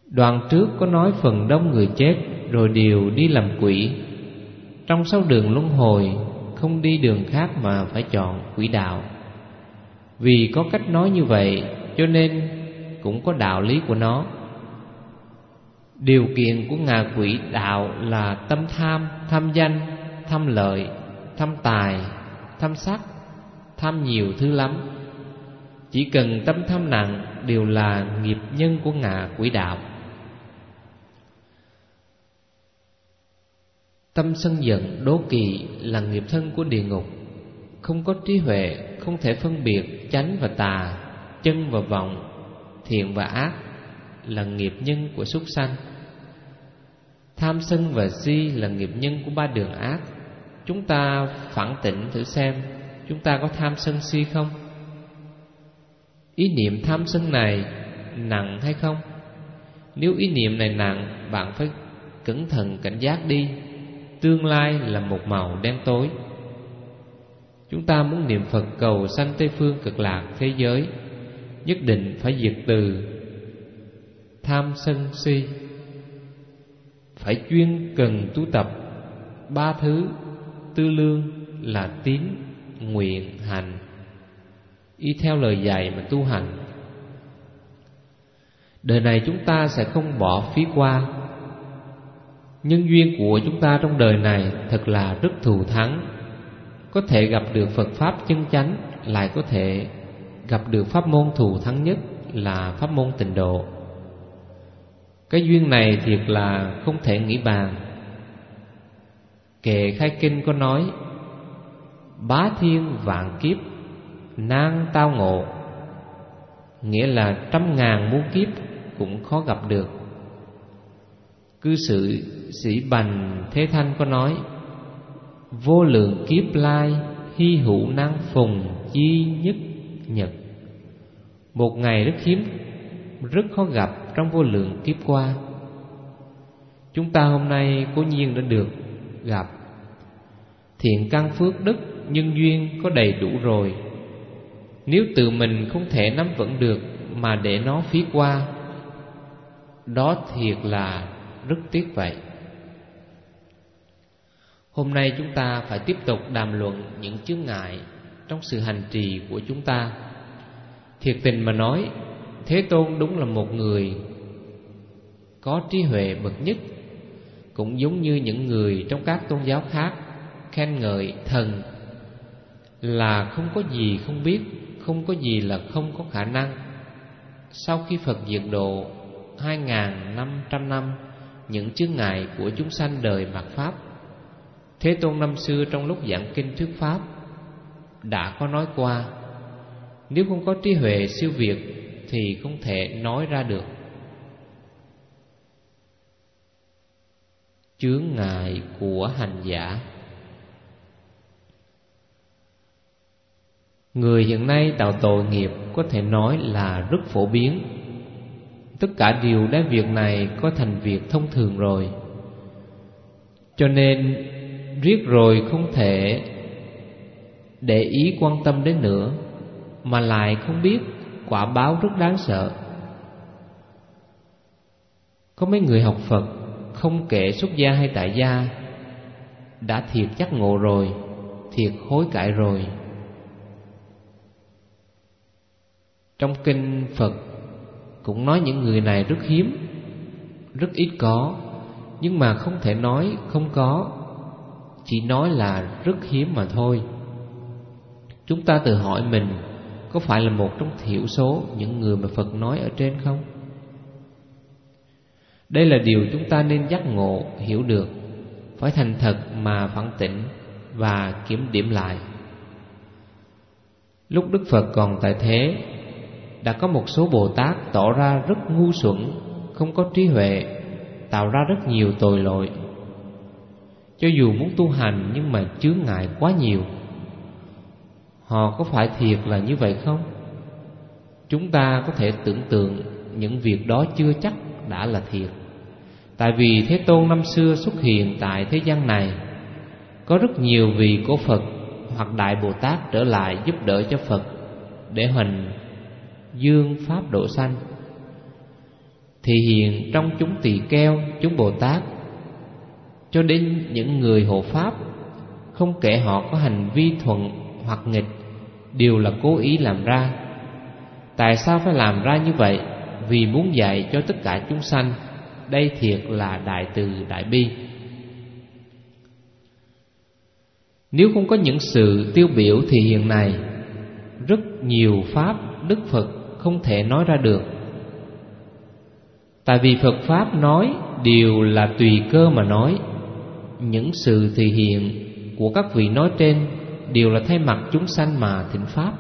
Đoạn trước có nói phần đông người chết rồi đều đi làm quỷ. Trong sáu đường luân hồi không đi đường khác mà phải chọn quỷ đạo. Vì có cách nói như vậy cho nên cũng có đạo lý của nó. Điều kiện của ngạ quỷ đạo là tâm tham, tham danh, tham lợi, tham tài, tham sắc, tham nhiều thứ lắm. Chỉ cần tâm tham nặng đều là nghiệp nhân của ngạ quỷ đạo. Tâm sân giận, đố kỵ là nghiệp thân của địa ngục. Không có trí huệ, không thể phân biệt chánh và tà, chân và vọng, thiện và ác là nghiệp nhân của súc sanh. Tham sân và si là nghiệp nhân của ba đường ác. Chúng ta phản tỉnh thử xem, chúng ta có tham sân si không? Ý niệm tham sân này nặng hay không? Nếu ý niệm này nặng, bạn phải cẩn thận cảnh giác đi. Tương lai là một màu đen tối. Chúng ta muốn niệm Phật cầu sanh Tây phương cực lạc thế giới, nhất định phải diệt từ tham sân si. Phải chuyên cần tu tập ba thứ tư lương là tín, nguyện, hành, y theo lời dạy mà tu hành. Đời này chúng ta sẽ không bỏ phí qua. Nhân duyên của chúng ta trong đời này thật là rất thù thắng. Có thể gặp được Phật Pháp chân chánh, lại có thể gặp được pháp môn thù thắng nhất là pháp môn tịnh độ. Cái duyên này thiệt là không thể nghĩ bàn. Kệ khai kinh có nói: bá thiên vạn kiếp nan tao ngộ, nghĩa là trăm ngàn muôn kiếp cũng khó gặp được. Cư sĩ sĩ Bành Thế Thanh có nói: vô lượng kiếp lai hy hữu năng phùng chi nhất nhật. Một ngày rất hiếm, rất khó gặp trong vô lượng kiếp qua. Chúng ta hôm nay cố nhiên đã được gặp. Thiện căn phước đức nhân duyên có đầy đủ rồi. Nếu tự mình không thể nắm vững được mà để nó phí qua, đó thiệt là rất tiếc vậy. Hôm nay chúng ta phải tiếp tục đàm luận những chướng ngại trong sự hành trì của chúng ta. Thiệt tình mà nói, Thế Tôn đúng là một người có trí huệ bậc nhất. Cũng giống như những người trong các tôn giáo khác khen ngợi thần là không có gì không biết, không có gì là không có khả năng. Sau khi Phật diệt độ hai nghìn năm trăm năm những chướng ngại của chúng sanh đời mạt Pháp, Thế Tôn năm xưa trong lúc giảng kinh thuyết Pháp đã có nói qua: nếu không có trí huệ siêu việt thì không thể nói ra được. Chướng ngại của hành giả. Người hiện nay tạo tội nghiệp có thể nói là rất phổ biến. Tất cả đều đã việc này có thành việc thông thường rồi. Cho nên riết rồi không thể để ý quan tâm đến nữa, mà lại không biết quả báo rất đáng sợ. Có mấy người học Phật, không kể xuất gia hay tại gia, đã thiệt giác ngộ rồi, thiệt hối cải rồi. Trong kinh Phật cũng nói những người này rất hiếm, rất ít có. Nhưng mà không thể nói không có, chỉ nói là rất hiếm mà thôi. Chúng ta tự hỏi mình có phải là một trong thiểu số những người mà Phật nói ở trên không? Đây là điều chúng ta nên giác ngộ, hiểu được. Phải thành thật mà phản tỉnh và kiểm điểm lại. Lúc Đức Phật còn tại thế, đã có một số Bồ Tát tỏ ra rất ngu xuẩn, không có trí huệ, tạo ra rất nhiều tội lỗi. Cho dù muốn tu hành nhưng mà chướng ngại quá nhiều. Họ có phải thiệt là như vậy không? Chúng ta có thể tưởng tượng những việc đó chưa chắc đã là thiệt. Tại vì Thế Tôn năm xưa xuất hiện tại thế gian này, có rất nhiều vị của Phật hoặc Đại Bồ Tát trở lại giúp đỡ cho Phật để hành dương pháp độ sanh. thì hiện trong chúng tỳ kheo, chúng Bồ Tát, cho đến những người hộ pháp, không kể họ có hành vi thuận hoặc nghịch, đều là cố ý làm ra. Tại sao phải làm ra như vậy? Vì muốn dạy cho tất cả chúng sanh. Đây thiệt là đại từ đại bi. Nếu không có những sự tiêu biểu thì hiện nay rất nhiều pháp Đức Phật không thể nói ra được. Tại vì Phật Pháp nói đều là tùy cơ mà nói. Những sự thể hiện của các vị nói trên đều là thay mặt chúng sanh mà thỉnh Pháp.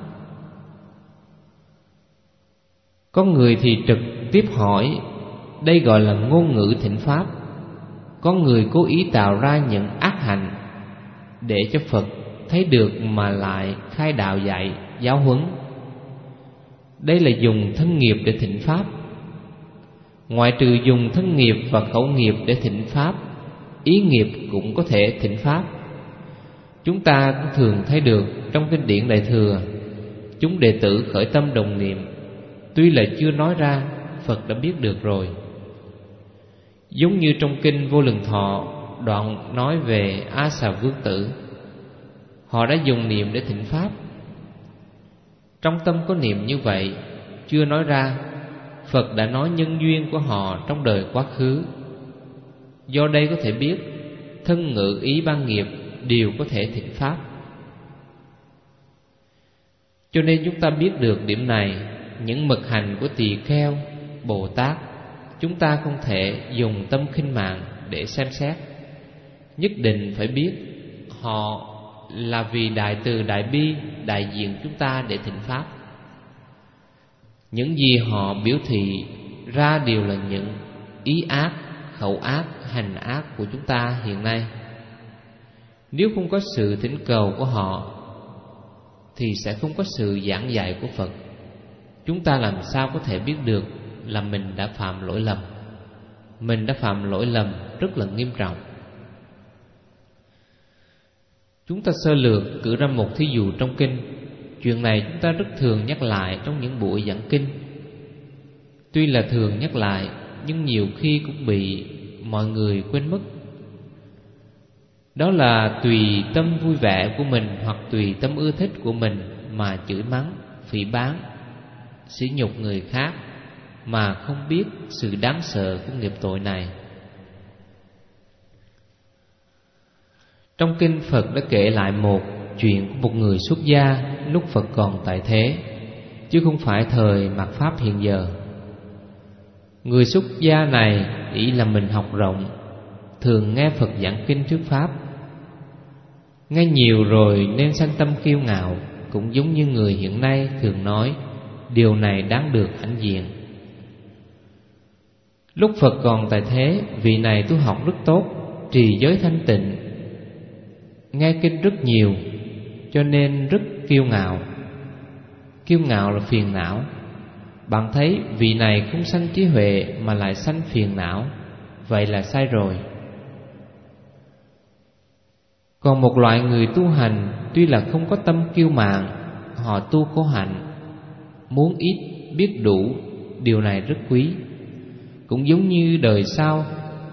Có người thì trực tiếp hỏi, đây gọi là ngôn ngữ thỉnh Pháp. Có người cố ý tạo ra những ác hạnh để cho Phật thấy được mà lại khai đạo dạy, giáo huấn. Đây là dùng thân nghiệp để thỉnh Pháp. Ngoại trừ dùng thân nghiệp và khẩu nghiệp để thỉnh Pháp, ý nghiệp cũng có thể thỉnh Pháp. Chúng ta cũng thường thấy được trong kinh điển Đại Thừa, chúng đệ tử khởi tâm đồng niệm, tuy là chưa nói ra, Phật đã biết được rồi. Giống như trong kinh Vô Lượng Thọ, đoạn nói về A Xà Vương Tử, họ đã dùng niệm để thỉnh Pháp. Trong tâm có niệm như vậy, chưa nói ra, Phật đã nói nhân duyên của họ trong đời quá khứ. Do đây có thể biết, thân ngữ ý ba nghiệp đều có thể thỉnh Pháp. Cho nên chúng ta biết được điểm này, những mực hành của tỳ kheo, Bồ Tát, chúng ta không thể dùng tâm khinh mạng để xem xét. Nhất định phải biết họ là vì đại từ đại bi đại diện chúng ta để thỉnh Pháp. Những gì họ biểu thị ra đều là những ý ác, khẩu ác, hành ác của chúng ta hiện nay. Nếu không có sự thỉnh cầu của họ thì sẽ không có sự giảng dạy của Phật. Chúng ta làm sao có thể biết được là mình đã phạm lỗi lầm? Mình đã phạm lỗi lầm rất là nghiêm trọng. Chúng ta sơ lược cử ra một thí dụ trong kinh. Chuyện này chúng ta rất thường nhắc lại trong những buổi giảng kinh. Tuy là thường nhắc lại, nhưng nhiều khi cũng bị mọi người quên mất. Đó là tùy tâm vui vẻ của mình hoặc tùy tâm ưa thích của mình mà chửi mắng, phỉ báng, sỉ nhục người khác, mà không biết sự đáng sợ của nghiệp tội này. Trong kinh Phật đã kể lại một chuyện của một người xuất gia lúc Phật còn tại thế, chứ không phải thời mạt Pháp hiện giờ. Người xuất gia này nghĩ là mình học rộng, thường nghe Phật giảng kinh thuyết Pháp. Nghe nhiều rồi nên sanh tâm kiêu ngạo, cũng giống như người hiện nay thường nói điều này đáng được hãnh diện. Lúc Phật còn tại thế, vị này tu học rất tốt, trì giới thanh tịnh, nghe kinh rất nhiều, cho nên rất kiêu ngạo. Kiêu ngạo là phiền não. Bạn thấy vị này không sanh trí huệ mà lại sanh phiền não, vậy là sai rồi. Còn một loại người tu hành tuy là không có tâm kiêu mạn, họ tu khổ hạnh, muốn ít biết đủ, điều này rất quý. Cũng giống như đời sau,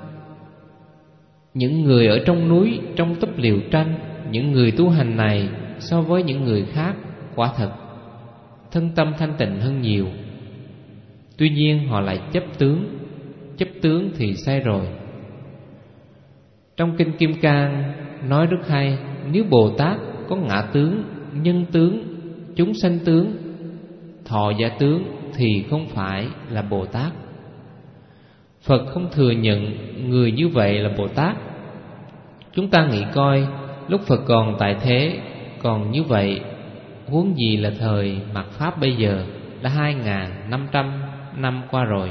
những người ở trong núi, trong túp liều tranh, những người tu hành này so với những người khác quả thật thân tâm thanh tịnh hơn nhiều. Tuy nhiên họ lại chấp tướng. Chấp tướng thì sai rồi. Trong kinh Kim Cang nói rất hay, nếu Bồ Tát có ngã tướng, nhân tướng, chúng sanh tướng, thọ giả tướng thì không phải là Bồ Tát. Phật không thừa nhận người như vậy là Bồ Tát. Chúng ta nghĩ coi, lúc Phật còn tại thế còn như vậy, huống gì là thời mạt Pháp bây giờ đã hai nghìn năm trăm năm qua rồi.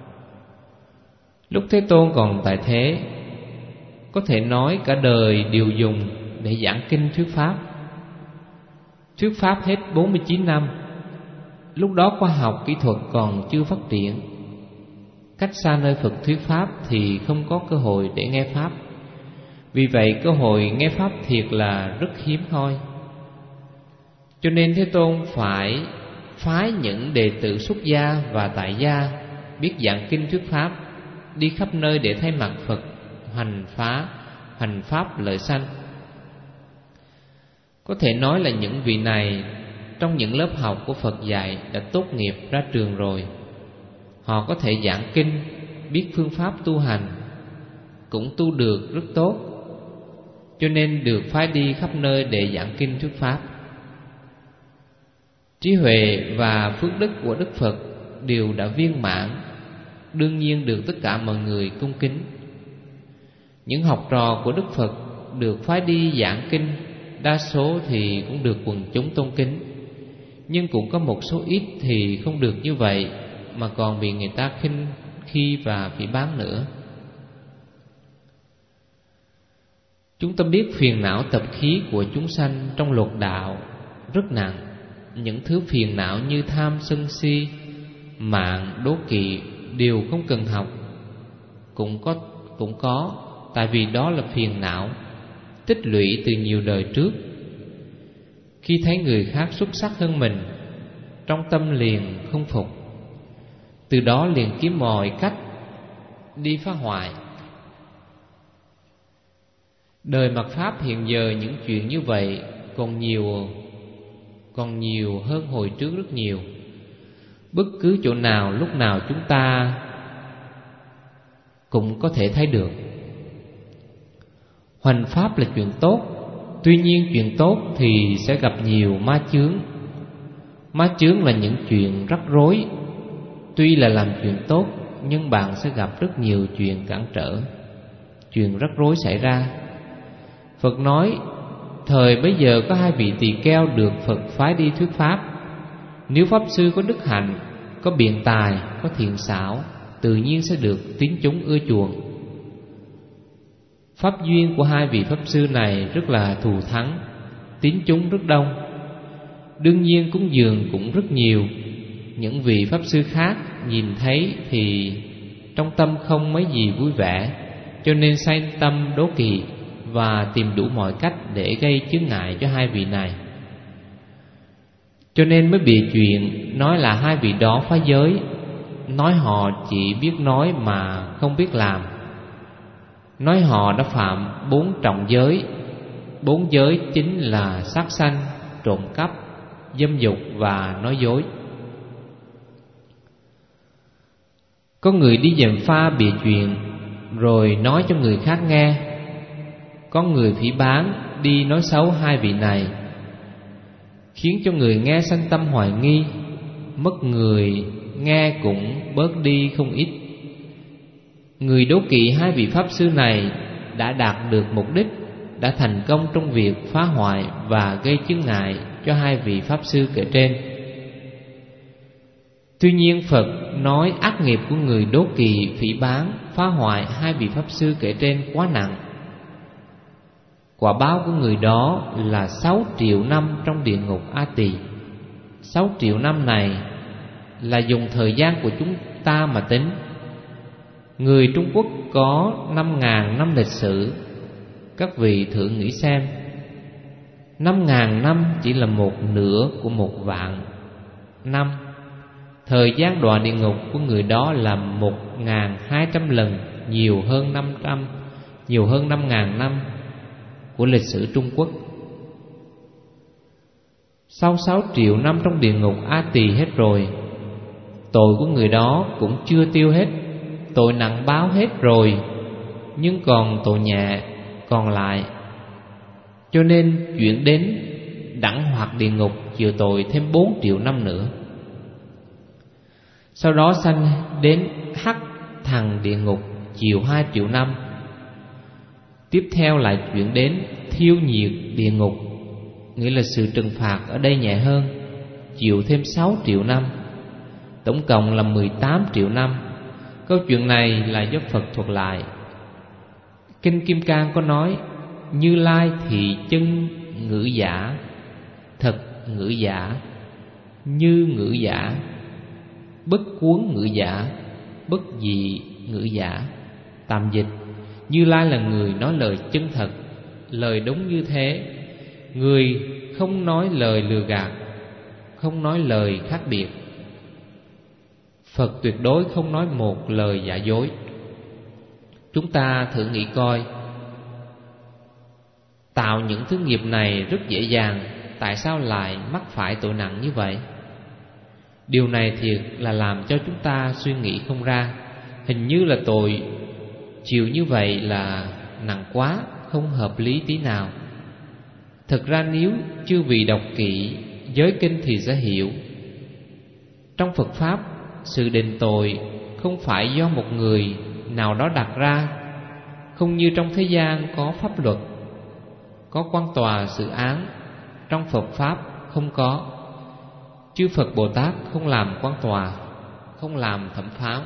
Lúc Thế Tôn còn tại thế, có thể nói cả đời đều dùng để giảng kinh thuyết Pháp. Thuyết Pháp hết bốn mươi chín năm. Lúc đó khoa học kỹ thuật còn chưa phát triển, cách xa nơi Phật thuyết Pháp thì không có cơ hội để nghe Pháp. Vì vậy cơ hội nghe Pháp thiệt là rất hiếm hoi. Cho nên Thế Tôn phải phái những đệ tử xuất gia và tại gia biết giảng kinh thuyết pháp, đi khắp nơi để thay mặt Phật hành phá hành pháp lợi sanh. Có thể nói là những vị này trong những lớp học của Phật dạy đã tốt nghiệp ra trường rồi. Họ có thể giảng kinh, biết phương pháp tu hành, cũng tu được rất tốt, cho nên được phái đi khắp nơi để giảng kinh thuyết pháp. Trí huệ và phước đức của Đức Phật đều đã viên mãn, đương nhiên được tất cả mọi người cung kính. Những học trò của Đức Phật được phái đi giảng kinh, đa số thì cũng được quần chúng tôn kính, nhưng cũng có một số ít thì không được như vậy, mà còn bị người ta khinh khi và phỉ báng nữa. Chúng ta biết phiền não tập khí của chúng sanh trong lục đạo rất nặng. Những thứ phiền não như tham sân si, mạn, đố kỵ đều không cần học. Cũng có, cũng có, tại vì đó là phiền não tích lũy từ nhiều đời trước. Khi thấy người khác xuất sắc hơn mình, trong tâm liền không phục, từ đó liền kiếm mọi cách đi phá hoại. Đời mạt Pháp hiện giờ những chuyện như vậy còn nhiều Còn nhiều hơn hồi trước rất nhiều. Bất cứ chỗ nào lúc nào chúng ta cũng có thể thấy được. Hoành pháp là chuyện tốt, tuy nhiên chuyện tốt thì sẽ gặp nhiều ma chướng. Ma chướng là những chuyện rắc rối. Tuy là làm chuyện tốt, nhưng bạn sẽ gặp rất nhiều chuyện cản trở, chuyện rắc rối xảy ra. Phật nói, thời bấy giờ có hai vị tỳ kheo được Phật phái đi thuyết pháp. Nếu pháp sư có đức hạnh, có biện tài, có thiện xảo, tự nhiên sẽ được tín chúng ưa chuộng. Pháp duyên của hai vị pháp sư này rất là thù thắng, tín chúng rất đông. Đương nhiên cúng dường cũng rất nhiều. Những vị pháp sư khác nhìn thấy thì trong tâm không mấy gì vui vẻ, cho nên sanh tâm đố kỵ và tìm đủ mọi cách để gây chướng ngại cho hai vị này. Cho nên mới bị chuyện nói là hai vị đó phá giới, nói họ chỉ biết nói mà không biết làm, nói họ đã phạm bốn trọng giới. Bốn giới chính là sát sanh, trộm cắp, dâm dục và nói dối. Có người đi gièm pha bịa chuyện rồi nói cho người khác nghe. Có người phỉ báng đi nói xấu hai vị này, khiến cho người nghe sanh tâm hoài nghi, mất người nghe cũng bớt đi không ít. Người đố kỵ hai vị pháp sư này đã đạt được mục đích, đã thành công trong việc phá hoại và gây chướng ngại cho hai vị pháp sư kể trên. Tuy nhiên Phật nói ác nghiệp của người đố kỵ, phỉ báng, phá hoại hai vị pháp sư kể trên quá nặng. Quả báo của người đó là sáu triệu năm trong địa ngục A Tỳ. Sáu triệu năm này là dùng thời gian của chúng ta mà tính. Người Trung Quốc có năm ngàn năm lịch sử. Các vị thử nghĩ xem, năm ngàn năm chỉ là một nửa của một vạn năm. Thời gian đọa địa ngục của người đó là một ngàn hai trăm lần nhiều hơn năm trăm, nhiều hơn năm ngàn năm của lịch sử Trung Quốc. Sau sáu triệu năm trong địa ngục A Tỳ hết rồi, tội của người đó cũng chưa tiêu hết. Tội nặng báo hết rồi, nhưng còn tội nhẹ còn lại, cho nên chuyển đến đẳng hoặc địa ngục chịu tội thêm bốn triệu năm nữa. Sau đó sanh đến hắc thằng địa ngục chịu hai triệu năm. Tiếp theo lại chuyển đến thiêu nhiệt địa ngục, nghĩa là sự trừng phạt ở đây nhẹ hơn, chịu thêm sáu triệu năm. Tổng cộng là mười tám triệu năm. Câu chuyện này là do Phật thuật lại. Kinh Kim Cang có nói, Như Lai thì chân ngữ giả, thật ngữ giả, như ngữ giả, bất cuốn ngữ giả, bất dị ngữ giả. Tạm dịch, Như Lai là người nói lời chân thật, lời đúng như thế, người không nói lời lừa gạt, không nói lời khác biệt. Phật tuyệt đối không nói một lời giả dối. Chúng ta thử nghĩ coi, tạo những thứ nghiệp này rất dễ dàng, tại sao lại mắc phải tội nặng như vậy? Điều này thiệt là làm cho chúng ta suy nghĩ không ra. Hình như là tội chịu như vậy là nặng quá, không hợp lý tí nào. Thực ra nếu chư vị đọc kỹ giới kinh thì sẽ hiểu. Trong Phật Pháp, sự đền tội không phải do một người nào đó đặt ra. Không như trong thế gian có pháp luật, có quan tòa xử án, trong Phật Pháp không có. Chư Phật Bồ Tát không làm quan tòa, không làm thẩm phán.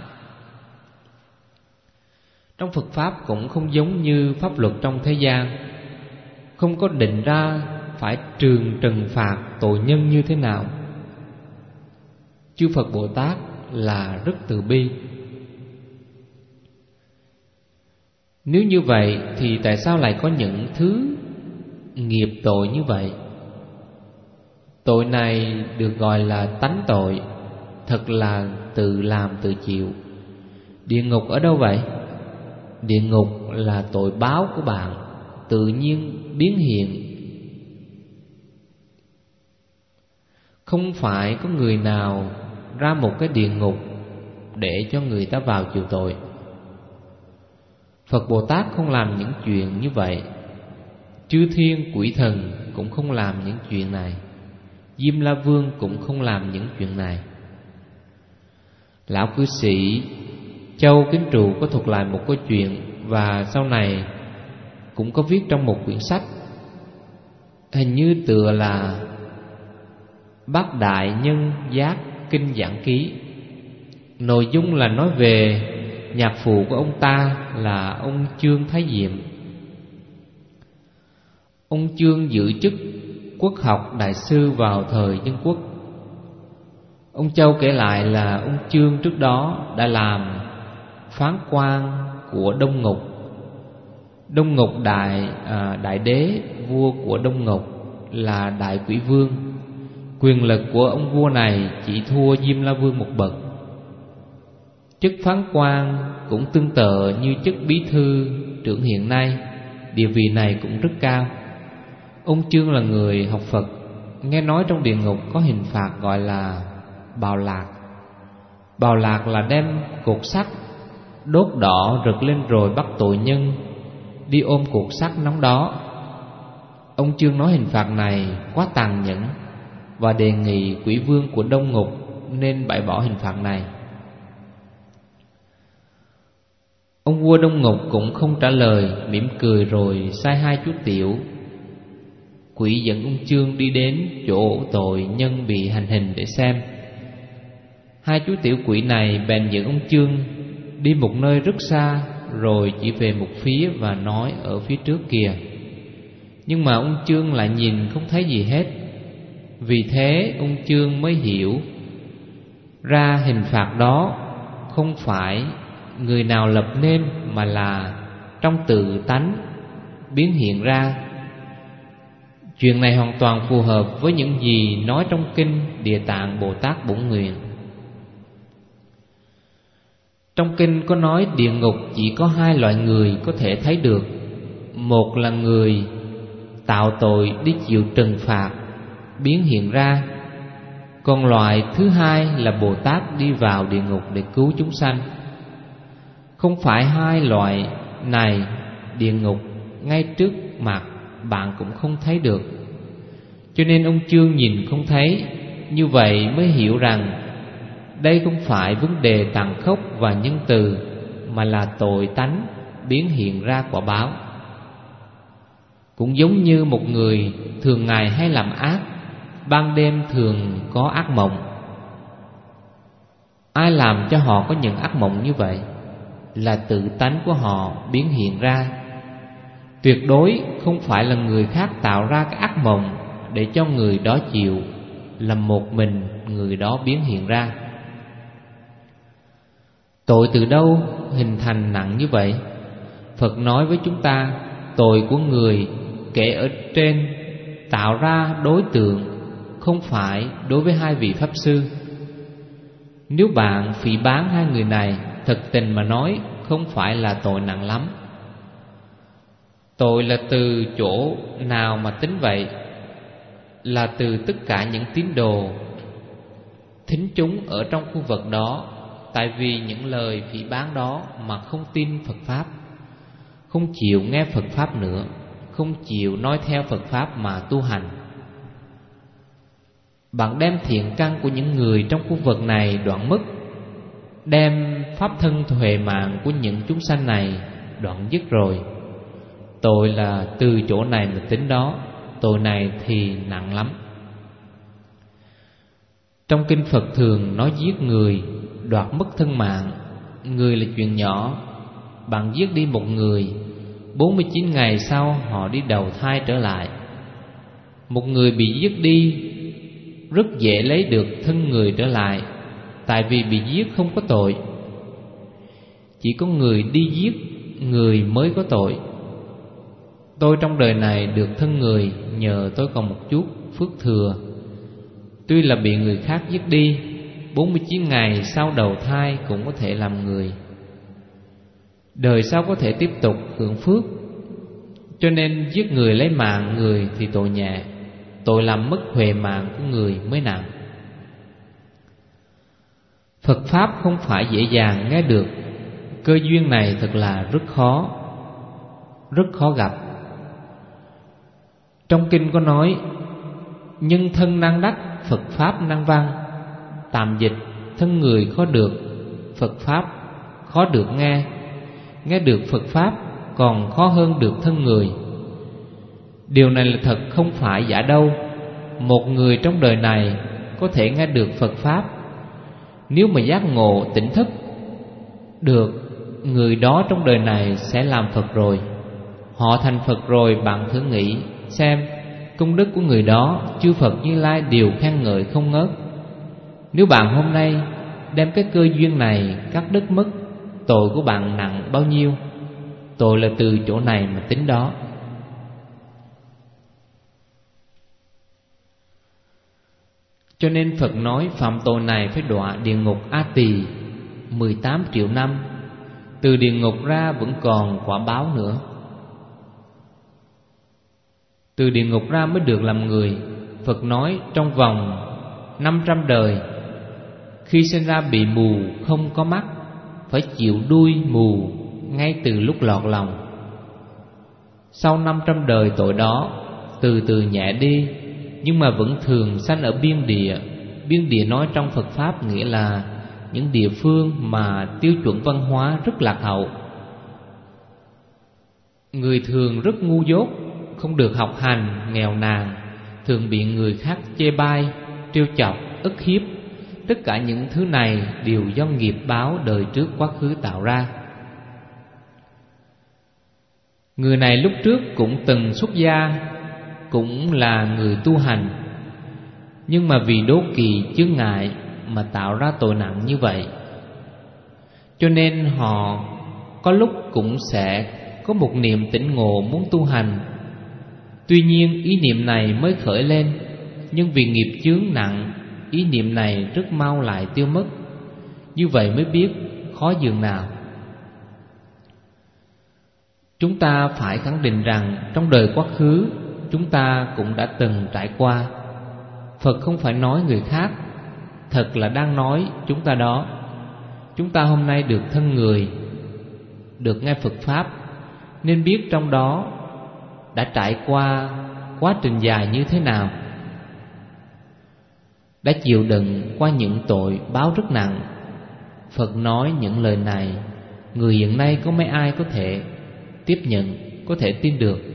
Trong Phật Pháp cũng không giống như pháp luật trong thế gian, không có định ra phải trừng trừng phạt tội nhân như thế nào. Chư Phật Bồ Tát là rất từ bi. Nếu như vậy thì tại sao lại có những thứ nghiệp tội như vậy? Tội này được gọi là tánh tội, thật là tự làm tự chịu. Địa ngục ở đâu vậy? Địa ngục là tội báo của bạn, tự nhiên biến hiện. Không phải có người nào ra một cái địa ngục để cho người ta vào chịu tội. Phật Bồ Tát không làm những chuyện như vậy. Chư thiên quỷ thần cũng không làm những chuyện này. Diêm La Vương cũng không làm những chuyện này. Lão cư sĩ Châu Kính Trụ có thuật lại một câu chuyện, và sau này cũng có viết trong một quyển sách, hình như tựa là Bát Đại Nhân Giác Kinh Giảng Ký. Nội dung là nói về nhạc phụ của ông ta là ông Chương Thái Diệm. Ông Chương giữ chức quốc học đại sư vào thời Dân Quốc. Ông Châu kể lại là ông Chương trước đó đã làm phán quan của Đông Ngục. Đông Ngục đại à, đại đế, vua của Đông Ngục là Đại Quỷ Vương. Quyền lực của ông vua này chỉ thua Diêm La Vương một bậc. Chức phán quan cũng tương tự như chức bí thư trưởng hiện nay, địa vị này cũng rất cao. Ông Chương là người học Phật, nghe nói trong địa ngục có hình phạt gọi là bào lạc. Bào lạc là đem cột sắt đốt đỏ rực lên rồi bắt tội nhân đi ôm cột sắt nóng đó. Ông Chương nói hình phạt này quá tàn nhẫn và đề nghị quỷ vương của Đông Ngục nên bãi bỏ hình phạt này. Ông vua Đông Ngục cũng không trả lời, mỉm cười rồi sai hai chú tiểu quỷ dẫn ông Chương đi đến chỗ tội nhân bị hành hình để xem. Hai chú tiểu quỷ này bèn dẫn ông Chương đi một nơi rất xa, rồi chỉ về một phía và nói ở phía trước kìa. Nhưng mà ông Chương lại nhìn không thấy gì hết. Vì thế ông Chương mới hiểu ra hình phạt đó không phải người nào lập nên, mà là trong tự tánh biến hiện ra. Chuyện này hoàn toàn phù hợp với những gì nói trong kinh Địa Tạng Bồ Tát Bổn Nguyện. Trong kinh có nói địa ngục chỉ có hai loại người có thể thấy được. Một là người tạo tội đi chịu trừng phạt biến hiện ra, còn loại thứ hai là Bồ Tát đi vào địa ngục để cứu chúng sanh. Không phải hai loại này địa ngục ngay trước mặt bạn cũng không thấy được, cho nên ông Chương nhìn không thấy. Như vậy mới hiểu rằng đây không phải vấn đề tàn khốc và nhân từ, mà là tội tánh biến hiện ra quả báo. Cũng giống như một người thường ngày hay làm ác, ban đêm thường có ác mộng. Ai làm cho họ có những ác mộng như vậy? Là tự tánh của họ biến hiện ra. Tuyệt đối không phải là người khác tạo ra cái ác mộng để cho người đó chịu, là một mình người đó biến hiện ra. Tội từ đâu hình thành nặng như vậy? Phật nói với chúng ta, tội của người kể ở trên tạo ra đối tượng không phải đối với hai vị Pháp Sư. Nếu bạn phỉ báng hai người này, thật tình mà nói không phải là tội nặng lắm. Tội là từ chỗ nào mà tính vậy? Là từ tất cả những tín đồ thính chúng ở trong khu vực đó, tại vì những lời phỉ báng đó mà không tin Phật Pháp, không chịu nghe Phật Pháp nữa, không chịu nói theo Phật Pháp mà tu hành. Bạn đem thiện căn của những người trong khu vực này đoạn mất, đem pháp thân huệ mạng của những chúng sanh này đoạn dứt rồi. Tội là từ chỗ này mà tính đó, tội này thì nặng lắm. Trong kinh Phật thường nói giết người, đoạt mất thân mạng. Người là chuyện nhỏ, bạn giết đi một người, bốn mươi chín ngày sau họ đi đầu thai trở lại. Một người bị giết đi rất dễ lấy được thân người trở lại, tại vì bị giết không có tội. Chỉ có người đi giết người mới có tội. Tôi trong đời này được thân người nhờ tôi còn một chút phước thừa. Tuy là bị người khác giết đi, bốn mươi chín ngày sau đầu thai cũng có thể làm người. Đời sau có thể tiếp tục hưởng phước. Cho nên giết người lấy mạng người thì tội nhẹ, tội làm mất huệ mạng của người mới nặng. Phật Pháp không phải dễ dàng nghe được. Cơ duyên này thật là rất khó, rất khó gặp. Trong kinh có nói: nhân thân năng đắc, Phật Pháp năng văn. Tạm dịch: thân người khó được, Phật Pháp khó được nghe. Nghe được Phật Pháp còn khó hơn được thân người. Điều này là thật, không phải giả đâu. Một người trong đời này có thể nghe được Phật Pháp, nếu mà giác ngộ tỉnh thức được, người đó trong đời này sẽ làm Phật rồi. Họ thành Phật rồi, bạn thử nghĩ xem, công đức của người đó chư Phật Như Lai đều khen ngợi không ngớt. Nếu bạn hôm nay đem cái cơ duyên này cắt đứt mất, tội của bạn nặng bao nhiêu? Tội là từ chỗ này mà tính đó. Cho nên Phật nói phạm tội này phải đọa địa ngục A Tỳ mười tám triệu năm. Từ địa ngục ra vẫn còn quả báo nữa. Từ địa ngục ra mới được làm người. Phật nói trong vòng năm trăm đời, khi sinh ra bị mù không có mắt, phải chịu đuôi mù ngay từ lúc lọt lòng. Sau năm trăm đời tội đó từ từ nhẹ đi, nhưng mà vẫn thường sanh ở biên địa. Biên địa nói trong Phật Pháp nghĩa là những địa phương mà tiêu chuẩn văn hóa rất lạc hậu. Người thường rất ngu dốt, không được học hành, nghèo nàn, thường bị người khác chê bai, trêu chọc, ức hiếp. Tất cả những thứ này đều do nghiệp báo đời trước quá khứ tạo ra. Người này lúc trước cũng từng xuất gia, cũng là người tu hành, nhưng mà vì đố kỵ chướng ngại mà tạo ra tội nặng như vậy. Cho nên họ có lúc cũng sẽ có một niệm tỉnh ngộ muốn tu hành. Tuy nhiên ý niệm này mới khởi lên, nhưng vì nghiệp chướng nặng, ý niệm này rất mau lại tiêu mất. Như vậy mới biết khó dường nào. Chúng ta phải khẳng định rằng trong đời quá khứ chúng ta cũng đã từng trải qua. Phật không phải nói người khác, thật là đang nói chúng ta đó. Chúng ta hôm nay được thân người, được nghe Phật Pháp, nên biết trong đó đã trải qua quá trình dài như thế nào, đã chịu đựng qua những tội báo rất nặng. Phật nói những lời này, người hiện nay có mấy ai có thể tiếp nhận, có thể tin được.